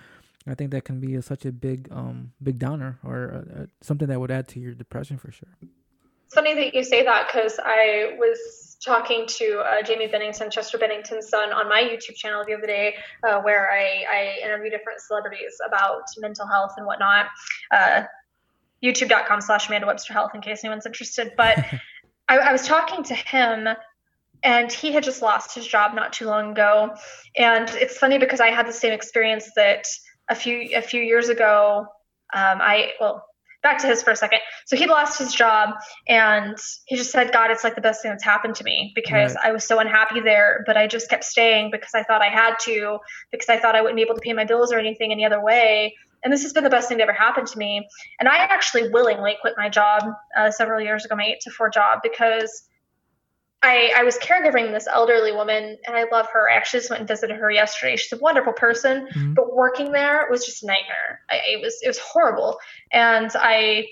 I think that can be a, such a big um big downer or uh, uh, something that would add to your depression for sure. It's funny that you say that because I was talking to uh, Jamie Bennington, Chester Bennington's son, on my YouTube channel the other day, uh, where I, I interview different celebrities about mental health and whatnot. Uh, YouTube.com slash Amanda Webster Health, in case anyone's interested. But I, I was talking to him, and he had just lost his job not too long ago. And it's funny because I had the same experience that a few a few years ago. Um, I well. Back to his for a second. So he lost his job, and he just said, God, it's like the best thing that's happened to me, because Right. I was so unhappy there, but I just kept staying because I thought I had to, because I thought I wouldn't be able to pay my bills or anything any other way. And this has been the best thing that ever happened to me. And I actually willingly quit my job uh, several years ago, my eight to four job, because I, I was caregiving this elderly woman, and I love her. I actually just went and visited her yesterday. She's a wonderful person, Mhm. but working there was just a nightmare. I, it was it was horrible, and I,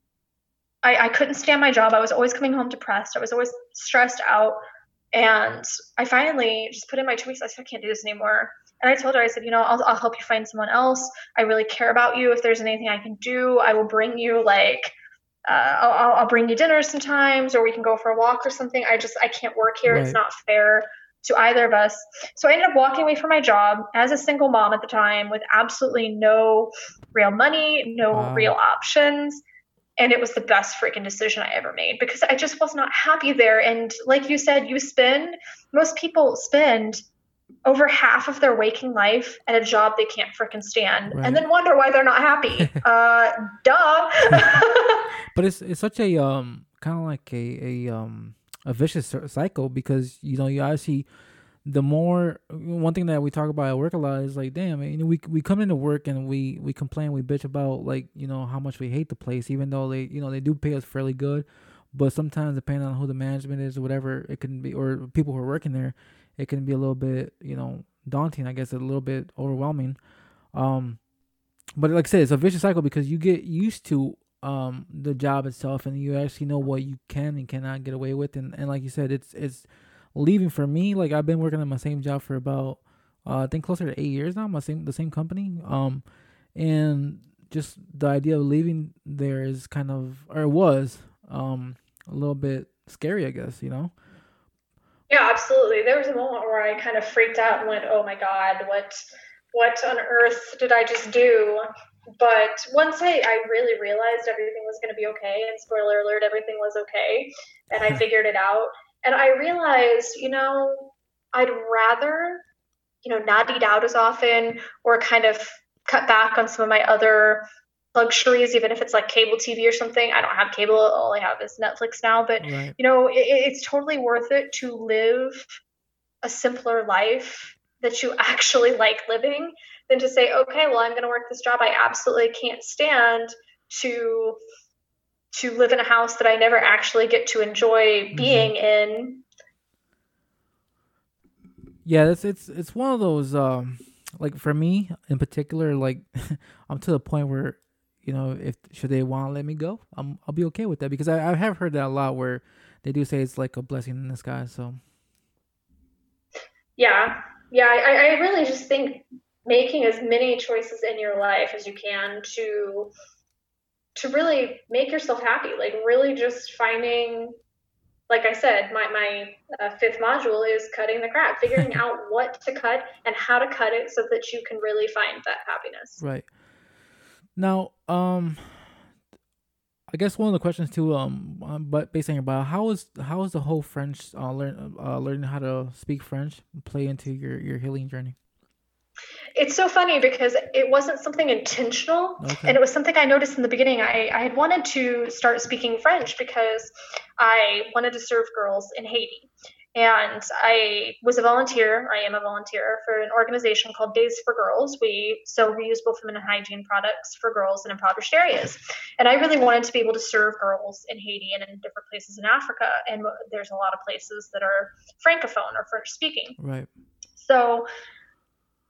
I I couldn't stand my job. I was always coming home depressed. I was always stressed out, and I finally just put in my two weeks. I said, I can't do this anymore. And I told her, I said, you know, I'll I'll help you find someone else. I really care about you. If there's anything I can do, I will bring you like. Uh, I'll, I'll bring you dinner sometimes, or we can go for a walk or something. I just, I can't work here. It's Right. not fair to either of us. So I ended up walking away from my job as a single mom at the time with absolutely no real money, no Wow. real options. And it was the best freaking decision I ever made, because I just was not happy there. And like you said, you spend, most people spend over half of their waking life at a job they can't freaking stand, Right. and then wonder why they're not happy. uh, duh. But it's it's such a um kind of like a a um a vicious cir- cycle, because you know you obviously the more one thing that we talk about at work a lot is like, damn, you know, we we come into work and we we complain, we bitch about like, you know, how much we hate the place, even though they, you know, they do pay us fairly good, but sometimes depending on who the management is or whatever, it can be, or people who are working there, it can be a little bit, you know, daunting, I guess, a little bit overwhelming. Um, but like I said, it's a vicious cycle because you get used to um the job itself, and you actually know what you can and cannot get away with, and, and like you said, it's it's leaving for me. Like I've been working at my same job for about uh, I think closer to eight years now, my same the same company. Um, and just the idea of leaving there is kind of, or it was um a little bit scary, I guess. You know. Yeah, absolutely. There was a moment where I kind of freaked out and went, "Oh my God, what what on earth did I just do?" But once I, I really realized everything was going to be okay, and spoiler alert, everything was okay, and I figured it out. And I realized, you know, I'd rather, you know, not eat out as often, or kind of cut back on some of my other luxuries, even if it's like cable T V or something. I don't have cable. All I have is Netflix now. But, Right. you know, it, it's totally worth it to live a simpler life that you actually like living than to say, okay, well, I'm going to work this job I absolutely can't stand, to to live in a house that I never actually get to enjoy being mm-hmm. in. Yeah, it's it's it's one of those um like for me in particular, like I'm to the point where, you know, if should they want to let me go, I'm I'll be okay with that, because I, I have heard that a lot where they do say it's like a blessing in disguise. So yeah, yeah, I, I really just think making as many choices in your life as you can to to really make yourself happy, like really just finding, like I said, my, my uh, fifth module is cutting the crap, figuring out what to cut and how to cut it so that you can really find that happiness. Right. Now, um, I guess one of the questions too, um, um, but based on your bio, how is how is the whole French uh, learn uh, learning how to speak French play into your, your healing journey? It's so funny because it wasn't something intentional, okay. and it was something I noticed in the beginning. I, I had wanted to start speaking French because I wanted to serve girls in Haiti. And I was a volunteer, I am a volunteer for an organization called Days for Girls. We sell reusable feminine hygiene products for girls in impoverished areas. And I really wanted to be able to serve girls in Haiti and in different places in Africa. And there's a lot of places that are Francophone or French speaking. Right. So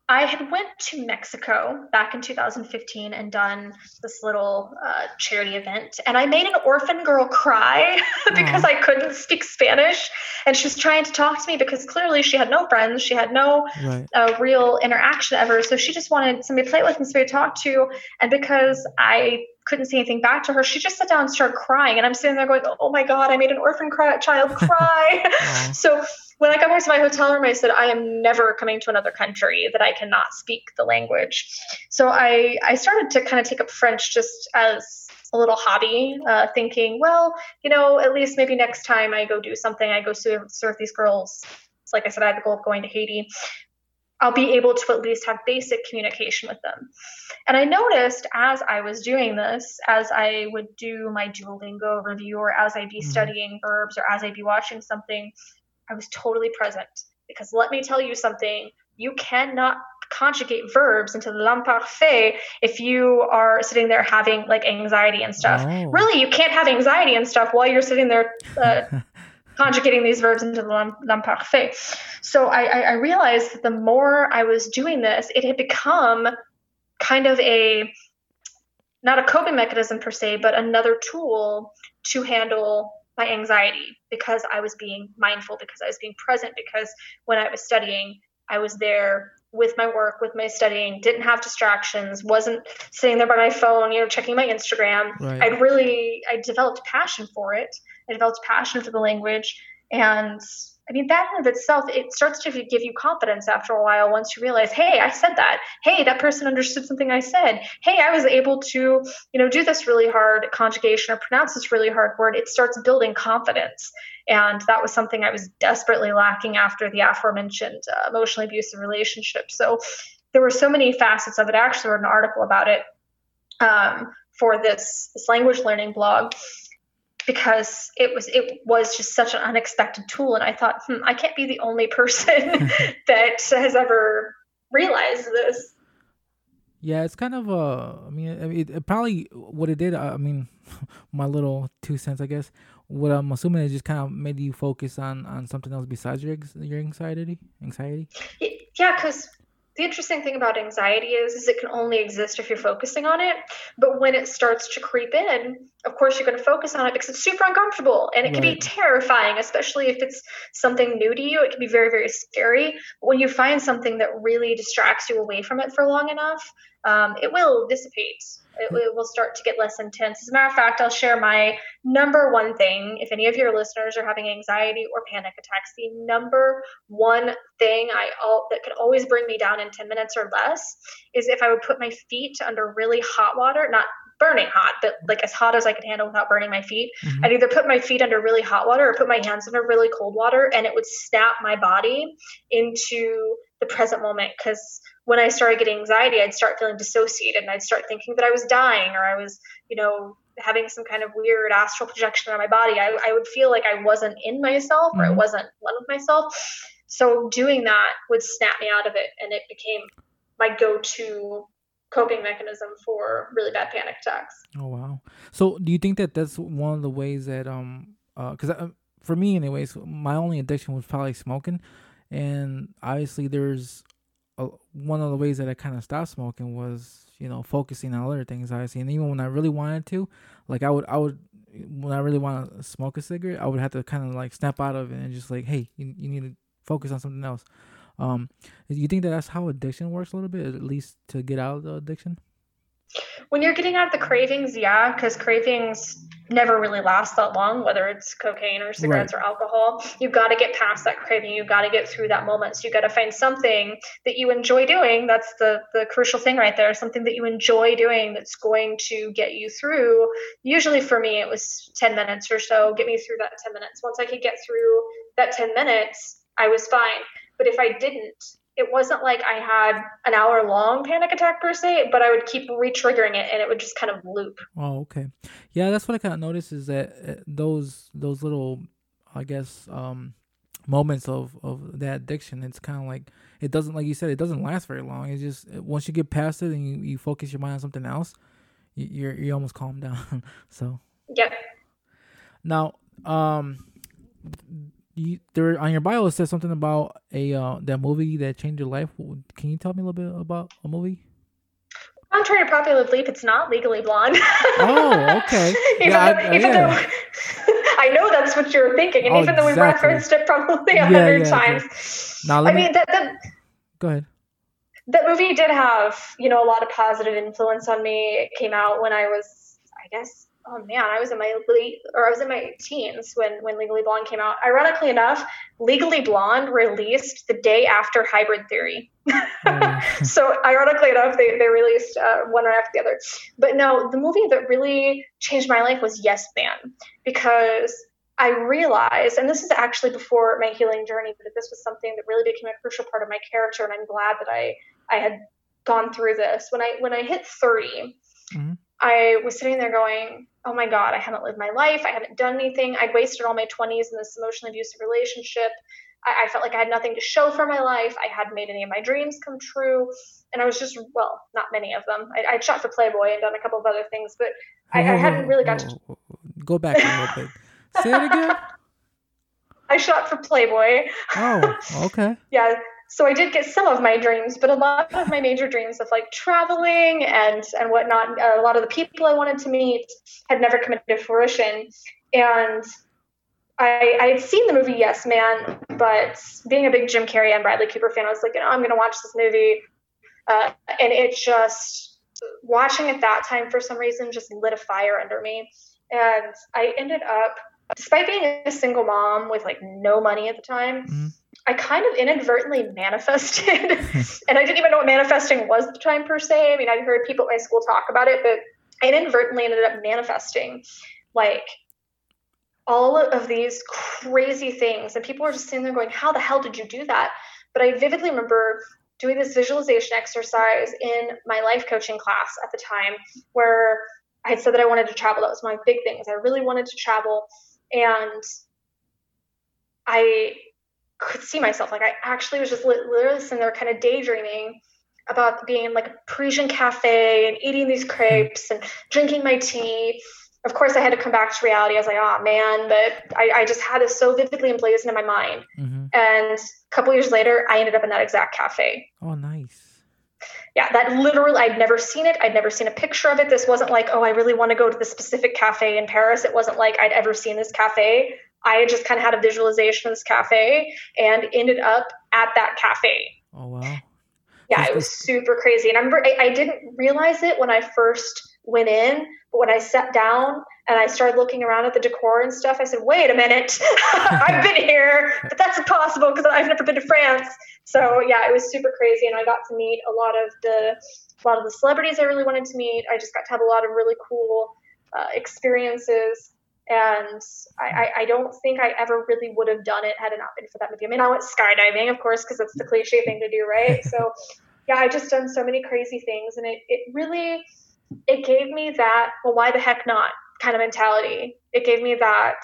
I had went to Mexico back in two thousand fifteen and done this little uh, charity event, and I made an orphan girl cry because Aw. I couldn't speak Spanish, and she was trying to talk to me because clearly she had no friends, she had no Right. uh, real interaction ever, so she just wanted somebody to play with and somebody to talk to, and because I couldn't say anything back to her, she just sat down and started crying, and I'm sitting there going, "Oh my God, I made an orphan cry- child cry." Aw. So when I got back to my hotel room, I said, I am never coming to another country that I cannot speak the language. So I, I started to kind of take up French just as a little hobby, uh, thinking, well, you know, at least maybe next time I go do something, I go serve, serve these girls. It's like I said, I had the goal of going to Haiti. I'll be able to at least have basic communication with them. And I noticed as I was doing this, as I would do my Duolingo review, or as I'd be Mhm. studying verbs, or as I'd be watching something, I was totally present. Because let me tell you something, you cannot conjugate verbs into l'imparfait if you are sitting there having like anxiety and stuff. Oh. Really, you can't have anxiety and stuff while you're sitting there uh, conjugating these verbs into the l'im- l'imparfait. So I, I, I realized that the more I was doing this, it had become kind of a, not a coping mechanism per se, but another tool to handle my anxiety, because I was being mindful, because I was being present, because when I was studying, I was there with my work, with my studying, didn't have distractions, wasn't sitting there by my phone, you know, checking my Instagram. Right. I'd really, I developed passion for it. I developed passion for the language. And I mean, that in of itself, it starts to give you confidence after a while once you realize, hey, I said that. Hey, that person understood something I said. Hey, I was able to, you know, do this really hard conjugation or pronounce this really hard word. It starts building confidence. And that was something I was desperately lacking after the aforementioned uh, emotionally abusive relationship. So there were so many facets of it. I actually wrote an article about it um, for this, this language learning blog, because it was it was just such an unexpected tool. And I thought, hmm, I can't be the only person that has ever realized this. Yeah, it's kind of uh, I mean, it, it probably what it did. I mean, my little two cents, I guess. What I'm assuming is just kind of made you focus on on something else besides your ex- your anxiety. Anxiety. Yeah, because the interesting thing about anxiety is, is it can only exist if you're focusing on it. But when it starts to creep in, of course, you're going to focus on it because it's super uncomfortable, and it can be Right. terrifying, especially if it's something new to you. It can be very, very scary. But when you find something that really distracts you away from it for long enough, um, it will dissipate. It, it will start to get less intense. As a matter of fact, I'll share my number one thing. If any of your listeners are having anxiety or panic attacks, the number one thing I all that could always bring me down in ten minutes or less is if I would put my feet under really hot water, not burning hot, but like as hot as I could handle without burning my feet. Mhm. I'd either put my feet under really hot water or put my hands under really cold water, and it would snap my body into the present moment. Because when I started getting anxiety, I'd start feeling dissociated, and I'd start thinking that I was dying, or I was, you know, having some kind of weird astral projection on my body. I, I would feel like I wasn't in myself, or I Mhm. wasn't one with myself. So doing that would snap me out of it, and it became my go-to coping mechanism for really bad panic attacks. Oh wow. So do you think that that's one of the ways that um uh because uh, for me anyways, my only addiction was probably smoking, and obviously there's a, one of the ways that I kind of stopped smoking was, you know, focusing on other things obviously, and even when I really wanted to, like I would I would when I really want to smoke a cigarette, I would have to kind of like snap out of it and just like, hey, you, you need to focus on something else. Um, do you think that that's how addiction works a little bit, at least to get out of the addiction? When you're getting out of the cravings, yeah, because cravings never really last that long, whether it's cocaine or cigarettes Right. or alcohol. You've got to get past that craving. You've got to get through that moment. So you've got to find something that you enjoy doing. That's the, the crucial thing right there. Something that you enjoy doing that's going to get you through. Usually for me, it was ten minutes or so. Get me through that ten minutes. Once I could get through that ten minutes, I was fine. But if I didn't, it wasn't like I had an hour long panic attack per se, but I would keep re-triggering it, and it would just kind of loop. Oh, okay. Yeah, that's what I kind of noticed is that uh, those those little, I guess, um, moments of of that addiction. It's kind of like it doesn't, like you said, it doesn't last very long. It's just uh, once you get past it and you, you focus your mind on something else, you, you're you almost calm down. So Yep. now, um, you, there on your bio it says something about a uh, that movie that changed your life. Can you tell me a little bit about a movie? Contrary to popular belief, it's not Legally Blonde. Oh, okay. even yeah, though, I, even yeah. though I know that's what you're thinking, and Oh, even though we've exactly. referenced it probably a Yeah, hundred yeah, times, yeah. Now, let I me, mean that, that go ahead. that movie did have, you know, a lot of positive influence on me. It came out when I was, I guess, oh man, I was in my late, or I was in my teens when, when Legally Blonde came out. Ironically enough, Legally Blonde released the day after Hybrid Theory. Oh. So ironically enough, they, they released uh, one right after the other. But no, the movie that really changed my life was Yes Man, because I realized, and this is actually before my healing journey, that this was something that really became a crucial part of my character, and I'm glad that I, I had gone through this. When I when I hit thirty, mm-hmm. I was sitting there going, oh my God, I haven't lived my life. I haven't done anything. I'd wasted all my twenties in this emotionally abusive relationship. I, I felt like I had nothing to show for my life. I hadn't made any of my dreams come true. And I was just, well, not many of them. I, I'd shot for Playboy and done a couple of other things, but I, I hadn't really got to... Go back a little bit. Say it again. I shot for Playboy. Oh, okay. Yeah. So I did get some of my dreams, but a lot of my major dreams of like traveling and, and whatnot, a lot of the people I wanted to meet had never come into fruition. And I, I had seen the movie Yes Man, but being a big Jim Carrey and Bradley Cooper fan, I was like, you know, I'm going to watch this movie. Uh, and it just, watching it that time for some reason just lit a fire under me. And I ended up, despite being a single mom with like no money at the time, mm. I kind of inadvertently manifested, and I didn't even know what manifesting was at the time per se. I mean, I'd heard people at my school talk about it, but I inadvertently ended up manifesting like all of these crazy things. And people were just sitting there going, how the hell did you do that? But I vividly remember doing this visualization exercise in my life coaching class at the time, where I had said that I wanted to travel. That was my big thing, is I really wanted to travel. And I could see myself, like I actually was just literally sitting there kind of daydreaming about being in like a Parisian cafe and eating these crepes and drinking my tea. Of course, I had to come back to reality. I was like, oh man, but I, I just had it so vividly emblazoned in my mind. Mm-hmm. And a couple years later, I ended up in that exact cafe. Oh, nice. Yeah, that literally, I'd never seen it. I'd never seen a picture of it. This wasn't like, oh, I really want to go to the specific cafe in Paris. It wasn't like I'd ever seen this cafe. I just kind of had a visualization of this cafe and ended up at that cafe. Oh, wow. Yeah, it was super crazy. And I remember I, I didn't realize it when I first went in, but when I sat down and I started looking around at the decor and stuff, I said, wait a minute, I've been here, but that's impossible because I've never been to France. So yeah, it was super crazy. And I got to meet a lot of the, a lot of the celebrities I really wanted to meet. I just got to have a lot of really cool uh, experiences. And I, I, I don't think I ever really would have done it had it not been for that movie. I mean, I went skydiving, of course, because that's the cliche thing to do, right? So yeah, I just done so many crazy things. And it, it really, it gave me that, well, why the heck not kind of mentality. It gave me that,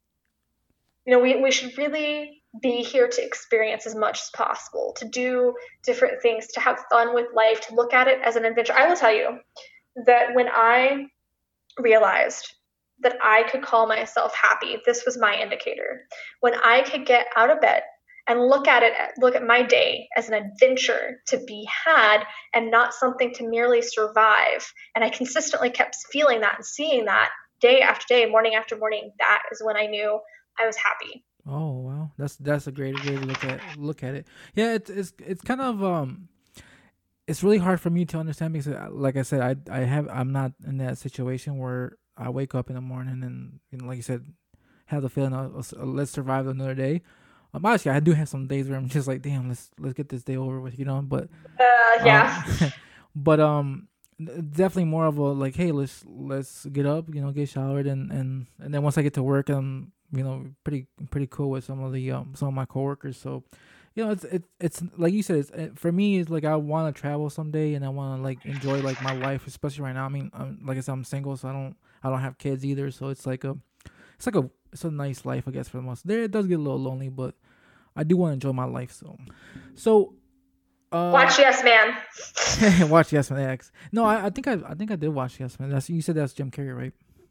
you know, we, we should really be here to experience as much as possible, to do different things, to have fun with life, to look at it as an adventure. I will tell you that when I realized that I could call myself happy, this was my indicator. When I could get out of bed and look at it, look at my day as an adventure to be had and not something to merely survive. And I consistently kept feeling that and seeing that day after day, morning after morning. That is when I knew I was happy. Oh, wow. That's, that's a great way to look at, look at it. Yeah. It's, it's, it's kind of, um, it's really hard for me to understand because like I said, I, I have, I'm not in that situation where I wake up in the morning and, you know, like you said, have the feeling of, of let's survive another day. Um, obviously, I do have some days where I'm just like, damn, let's let's get this day over with, you know. But uh, yeah, um, but um, definitely more of a like, hey, let's let's get up, you know, get showered, and, and, and then once I get to work, I'm you know pretty pretty cool with some of the um some of my coworkers. So, you know, it's it, it's like you said, it's it, for me, it's like I want to travel someday and I want to like enjoy like my life, especially right now. I mean, I'm, like I said, I'm single, so I don't I don't have kids either. So it's like a it's like a it's a nice life, I guess, for the most. There, it does get a little lonely, but I do want to enjoy my life. So, so uh, watch Yes Man. Watch Yes Man X. No, I, I think I I think I did watch Yes Man. That's, you said that's Jim Carrey, right?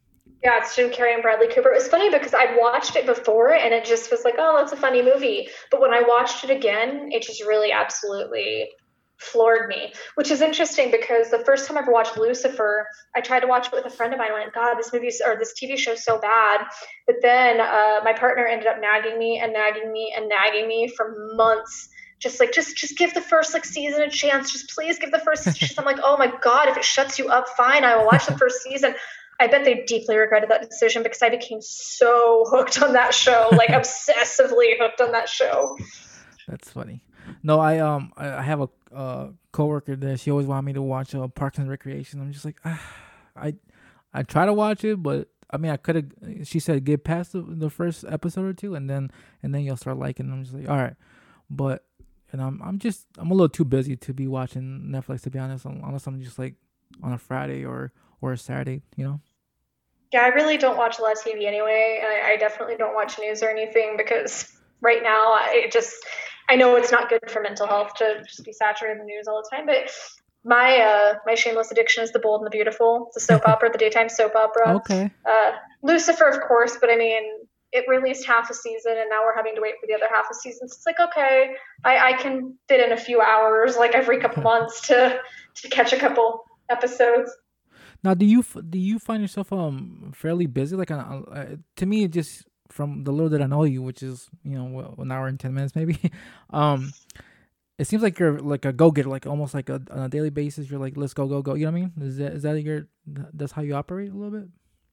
Yeah, it's Jim Carrey and Bradley Cooper. It was funny because I'd watched it before and it just was like, oh, that's a funny movie. But when I watched it again, it just really absolutely floored me, which is interesting because the first time I ever watched Lucifer, I tried to watch it with a friend of mine. I went, God, this movie or this T V show is so bad. But then uh, my partner ended up nagging me and nagging me and nagging me for months. Just like, just just give the first like season a chance. Just please give the first season. I'm like, oh my God, if it shuts you up, fine, I will watch the first season. I bet they deeply regretted that decision because I became so hooked on that show, like obsessively hooked on that show. That's funny. No, I um I I have a uh, coworker that she always wanted me to watch uh, Parks and Recreation. I'm just like, ah, I I try to watch it, but I mean I could have. She said get past the, the first episode or two, and then and then you'll start liking it. I'm just like, all right, but and I'm I'm just I'm a little too busy to be watching Netflix, to be honest, unless I'm just like on a Friday or or a Saturday, you know. Yeah, I really don't watch a lot of T V anyway, and I, I definitely don't watch news or anything because right now I just I know it's not good for mental health to just be saturated in the news all the time. But my uh, my shameless addiction is The Bold and the Beautiful, the soap opera, the daytime soap opera. Okay. Uh, Lucifer, of course, but I mean, it released half a season, and now we're having to wait for the other half a season. So it's like, okay, I, I can fit in a few hours, like every couple months, to to catch a couple episodes. Now, do you do you find yourself um fairly busy? Like, uh, uh, to me, just from the little that I know you, which is you know an hour and ten minutes maybe, um, it seems like you're like a go getter, like almost like a, on a daily basis. You're like, let's go, go, go. You know what I mean? Is that is that your that's how you operate a little bit?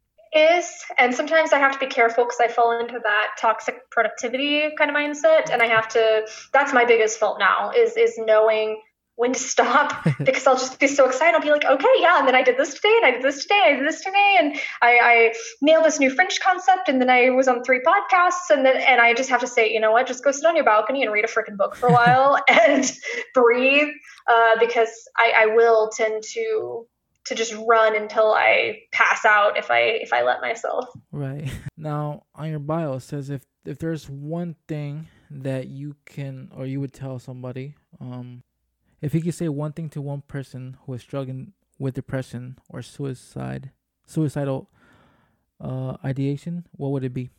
Is and sometimes I have to be careful because I fall into that toxic productivity kind of mindset, and I have to. That's my biggest fault now is is knowing when to stop because I'll just be so excited. I'll be like, okay, yeah, and then I did this today, and I did this today, I did this today, and I, I nailed this new French concept, and then I was on three podcasts, and then and I just have to say, you know what, just go sit on your balcony and read a freaking book for a while and breathe, uh, because I, I will tend to to just run until I pass out if I if I let myself. Right. Now on your bio it says if if there's one thing that you can or you would tell somebody, um. if you could say one thing to one person who is struggling with depression or suicide, suicidal uh, ideation, what would it be?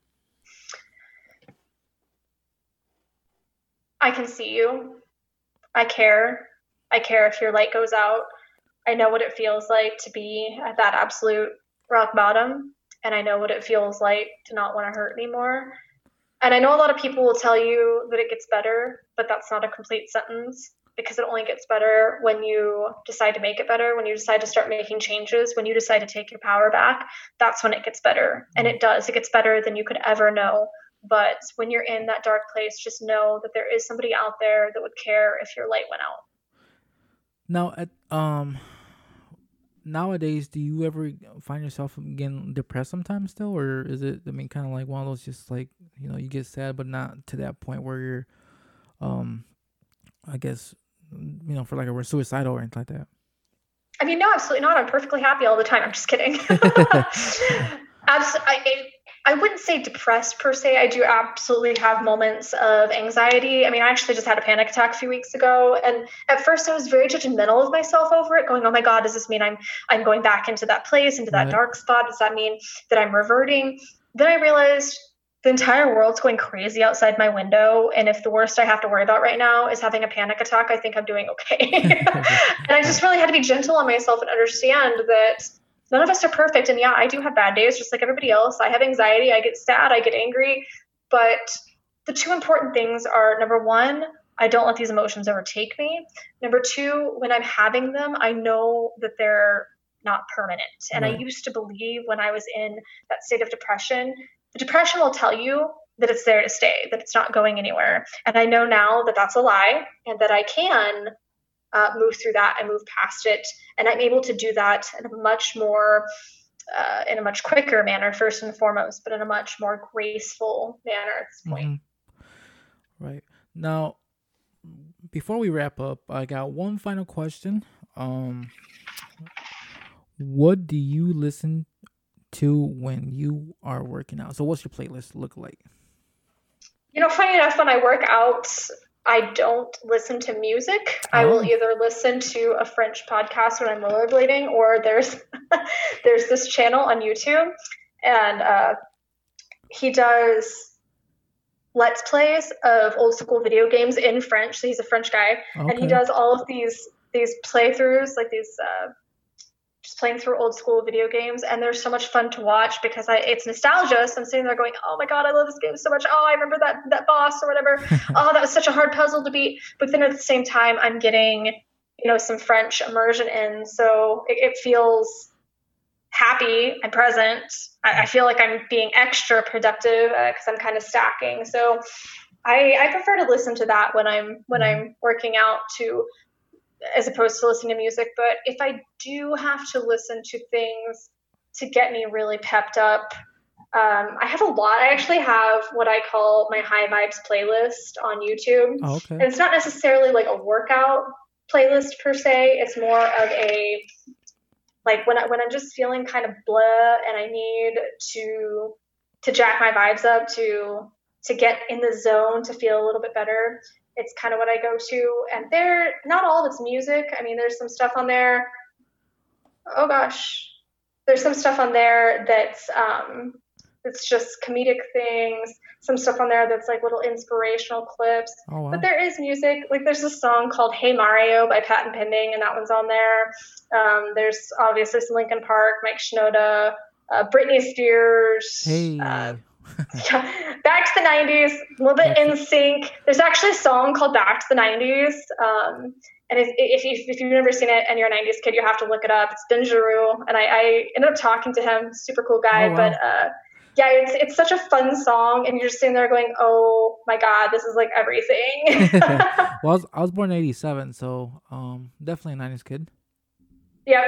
I can see you. I care. I care if your light goes out. I know what it feels like to be at that absolute rock bottom, and I know what it feels like to not want to hurt anymore. And I know a lot of people will tell you that it gets better, but that's not a complete sentence. Because it only gets better when you decide to make it better, when you decide to start making changes, when you decide to take your power back. That's when it gets better. And it does. It gets better than you could ever know. But when you're in that dark place, just know that there is somebody out there that would care if your light went out. Now, at, um, nowadays, do you ever find yourself getting depressed sometimes still? Or is it, I mean, kind of like one of those just like, you know, you get sad, but not to that point where you're, um, I guess, you know, for like a suicidal or anything like that? I mean, no, absolutely not. I'm perfectly happy all the time. I'm just kidding. Absolutely. I, I wouldn't say depressed per se. I do absolutely have moments of anxiety. I mean, I actually just had a panic attack a few weeks ago. And at first I was very judgmental of myself over it, going, oh my God, does this mean I'm, I'm going back into that place, into that Right. dark spot? Does that mean that I'm reverting? Then I realized the entire world's going crazy outside my window. And if the worst I have to worry about right now is having a panic attack, I think I'm doing okay. And I just really had to be gentle on myself and understand that none of us are perfect. And yeah, I do have bad days just like everybody else. I have anxiety. I get sad. I get angry. But the two important things are, number one, I don't let these emotions overtake me. Number two, when I'm having them, I know that they're not permanent. And Right. I used to believe when I was in that state of depression, the depression will tell you that it's there to stay, that it's not going anywhere. And I know now that that's a lie and that I can uh, move through that and move past it. And I'm able to do that in a much more, uh, in a much quicker manner, first and foremost, but in a much more graceful manner at this point. Mm-hmm. Right. Now, before we wrap up, I got one final question. Um, what do you listen to when you are working out? So what's your playlist look like? You know, funny enough, when I work out, I don't listen to music. Oh. I will either listen to a French podcast when I'm rollerblading, or there's there's this channel on YouTube, and uh, he does let's plays of old school video games in French. So he's a French guy, Okay. and he does all of these these playthroughs, like these uh, just playing through old school video games, and they're so much fun to watch because I it's nostalgia. So I'm sitting there going, oh my god, I love this game so much. Oh, I remember that that boss or whatever. Oh, that was such a hard puzzle to beat. But then at the same time, I'm getting, you know, some French immersion in, so it, it feels happy and present. I, I feel like I'm being extra productive because I'm kind of stacking. So I, I prefer to listen to that when I'm when I'm working out to as opposed to listening to music. But if I do have to listen to things to get me really pepped up, um, I have a lot. I actually have what I call my high vibes playlist on YouTube. Oh, okay. And it's not necessarily like a workout playlist per se. It's more of a like when I, when I'm just feeling kind of blah and I need to to jack my vibes up to to get in the zone to feel a little bit better. It's kind of what I go to, and there, not all of it's music. I mean, there's some stuff on there. Oh gosh, there's some stuff on there that's um, it's just comedic things. Some stuff on there that's like little inspirational clips. Oh, wow. But there is music. Like there's a song called "Hey Mario" by Pat and Pending, and that one's on there. Um, there's obviously some Linkin Park, Mike Shinoda, uh, Britney Spears. Hey. Uh, Yeah, back to the nineties, a little bit in sync. There's actually a song called Back to the nineties. Um, and if, if, you, if you've never seen it and you're a nineties kid, you have to look it up. It's Ben Giroux. And I, I ended up talking to him. Super cool guy. Oh, wow. But uh, yeah, it's it's such a fun song. And you're just sitting there going, oh my God, this is like everything. Well, I was, I was born in eighty-seven, so um, definitely a nineties kid. Yep.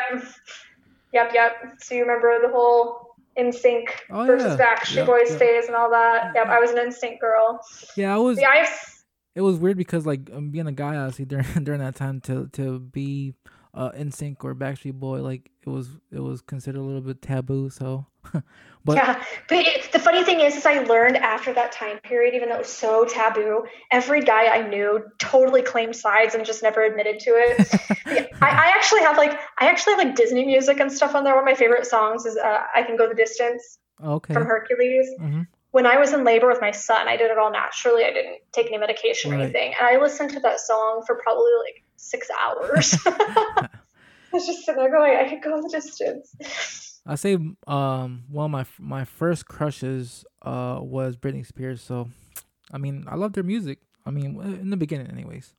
Yep, yep. So you remember the whole N Sync Oh, versus yeah. Backstreet Yep, Boys yep. phase and all that. Yep, I was an N Sync girl. Yeah, I was. Yeah, I've It was weird because like um, being a guy, obviously during during that time to to be uh N Sync or Backstreet Boy, like it was it was considered a little bit taboo. So, but yeah, but it, the funny thing is, is I learned after that time period, even though it was so taboo, every guy I knew totally claimed sides and just never admitted to it. Yeah, I, I actually have like I actually have like Disney music and stuff on there. One of my favorite songs is uh, "I Can Go the Distance" okay. from Hercules. Mhm. When I was in labor with my son, I did it all naturally. I didn't take any medication or Right. anything, and I listened to that song for probably like six hours. I was just sitting there going, "I could go the distance." I say um one of my my first crushes uh was Britney Spears. So, I mean, I love their music. I mean, in the beginning, anyways.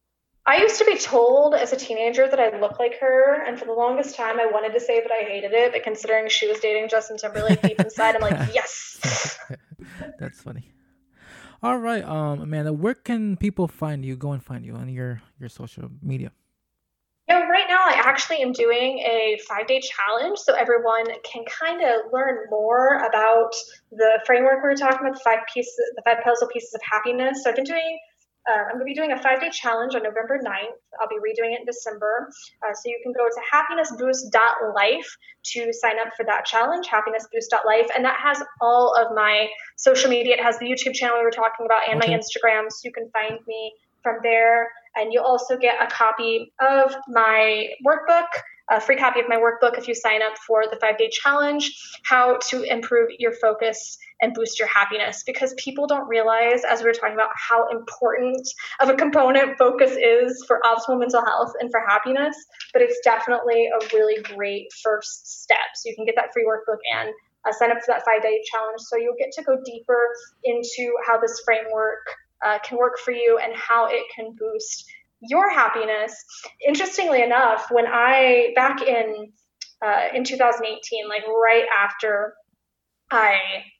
I used to be told as a teenager that I looked like her, and for the longest time I wanted to say that I hated it, but considering she was dating Justin Timberlake deep inside, I'm like, yes. That's funny. All right, um, Amanda, where can people find you? Go and find you on your your social media. Yeah, right now I actually am doing a five-day challenge, so everyone can kind of learn more about the framework we were talking about, the five pieces, the five puzzle pieces of happiness. So I've been doing Uh, I'm going to be doing a five-day challenge on November ninth. I'll be redoing it in December. Uh, so you can go to happiness boost dot life to sign up for that challenge, happiness boost dot life. And that has all of my social media. It has the YouTube channel we were talking about and Okay. my Instagram. So you can find me from there. And you'll also get a copy of my workbook, a free copy of my workbook if you sign up for the five-day challenge, how to improve your focus and boost your happiness, because people don't realize, as we were talking about, how important of a component focus is for optimal mental health and for happiness. But it's definitely a really great first step. So you can get that free workbook and uh, sign up for that five-day challenge. So you'll get to go deeper into how this framework uh, can work for you and how it can boost your happiness. Interestingly enough, when I, back in uh, in two thousand eighteen, like right after I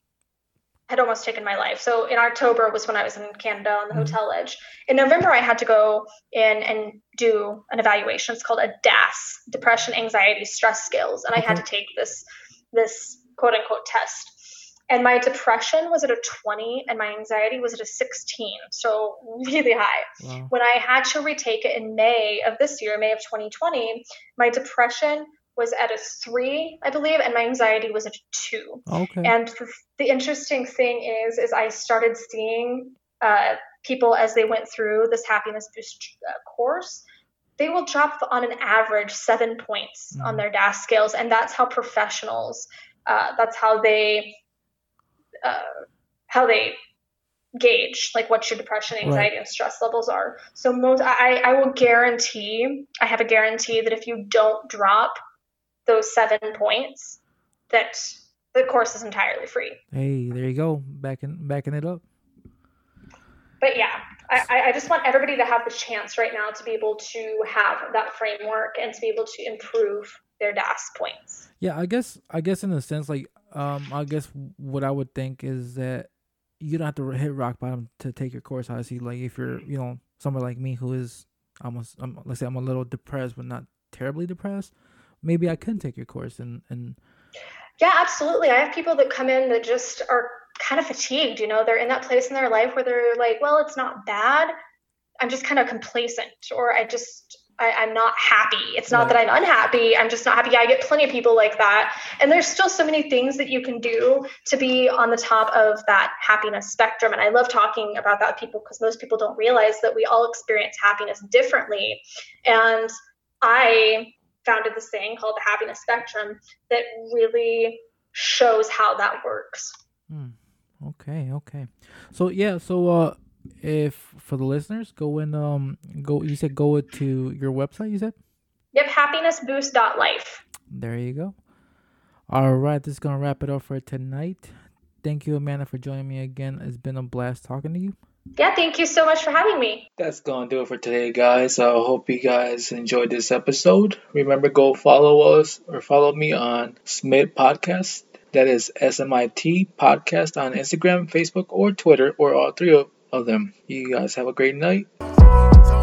had almost taken my life. So in October was when I was in Canada on the Mhm. hotel ledge. In November, I had to go in and do an evaluation. It's called a D A S, Depression, Anxiety, Stress Skills. And I had Okay. to take this, this quote unquote test. And my depression was at a twenty and my anxiety was at a sixteen. So really high. Wow. When I had to retake it in May of this year, May of twenty twenty, my depression was at a three, I believe, and my anxiety was at a two. Okay. And the, the interesting thing is, is I started seeing uh, people as they went through this happiness boost uh, course, they will drop on an average seven points mm. on their D A S scales. And that's how professionals, uh, that's how they, uh, how they gauge like what your depression, anxiety, right. and stress levels are. So most, I, I will guarantee, I have a guarantee that if you don't drop those seven points, that the course is entirely free. Hey, there you go. Backing, backing it up. But yeah, I, I just want everybody to have the chance right now to be able to have that framework and to be able to improve their D A S points. Yeah, I guess, I guess in a sense, like, um, I guess what I would think is that you don't have to hit rock bottom to take your course. I see, like, if you're, you know, someone like me who is almost, um, let's say I'm a little depressed, but not terribly depressed, maybe I can take your course and, and. Yeah, absolutely. I have people that come in that just are kind of fatigued. You know, they're in that place in their life where they're like, well, it's not bad. I'm just kind of complacent, or I just, I, I'm not happy. It's not right. that I'm unhappy. I'm just not happy. Yeah, I get plenty of people like that. And there's still so many things that you can do to be on the top of that happiness spectrum. And I love talking about that with people because most people don't realize that we all experience happiness differently. And I founded this thing called the happiness spectrum that really shows how that works. Hmm. Okay. Okay. So yeah. So, uh, if for the listeners, go and um go. You said go to your website. You said. Yep, happiness boost dot life. There you go. All right, this is gonna wrap it up for tonight. Thank you, Amanda, for joining me again. It's been a blast talking to you. Yeah, thank you so much for having me. That's gonna do it for today, guys. I hope you guys enjoyed this episode. Remember, go follow us or follow me on Smit Podcast. That is S M I T Podcast on Instagram, Facebook, or Twitter, or all three of of them. You guys have a great night.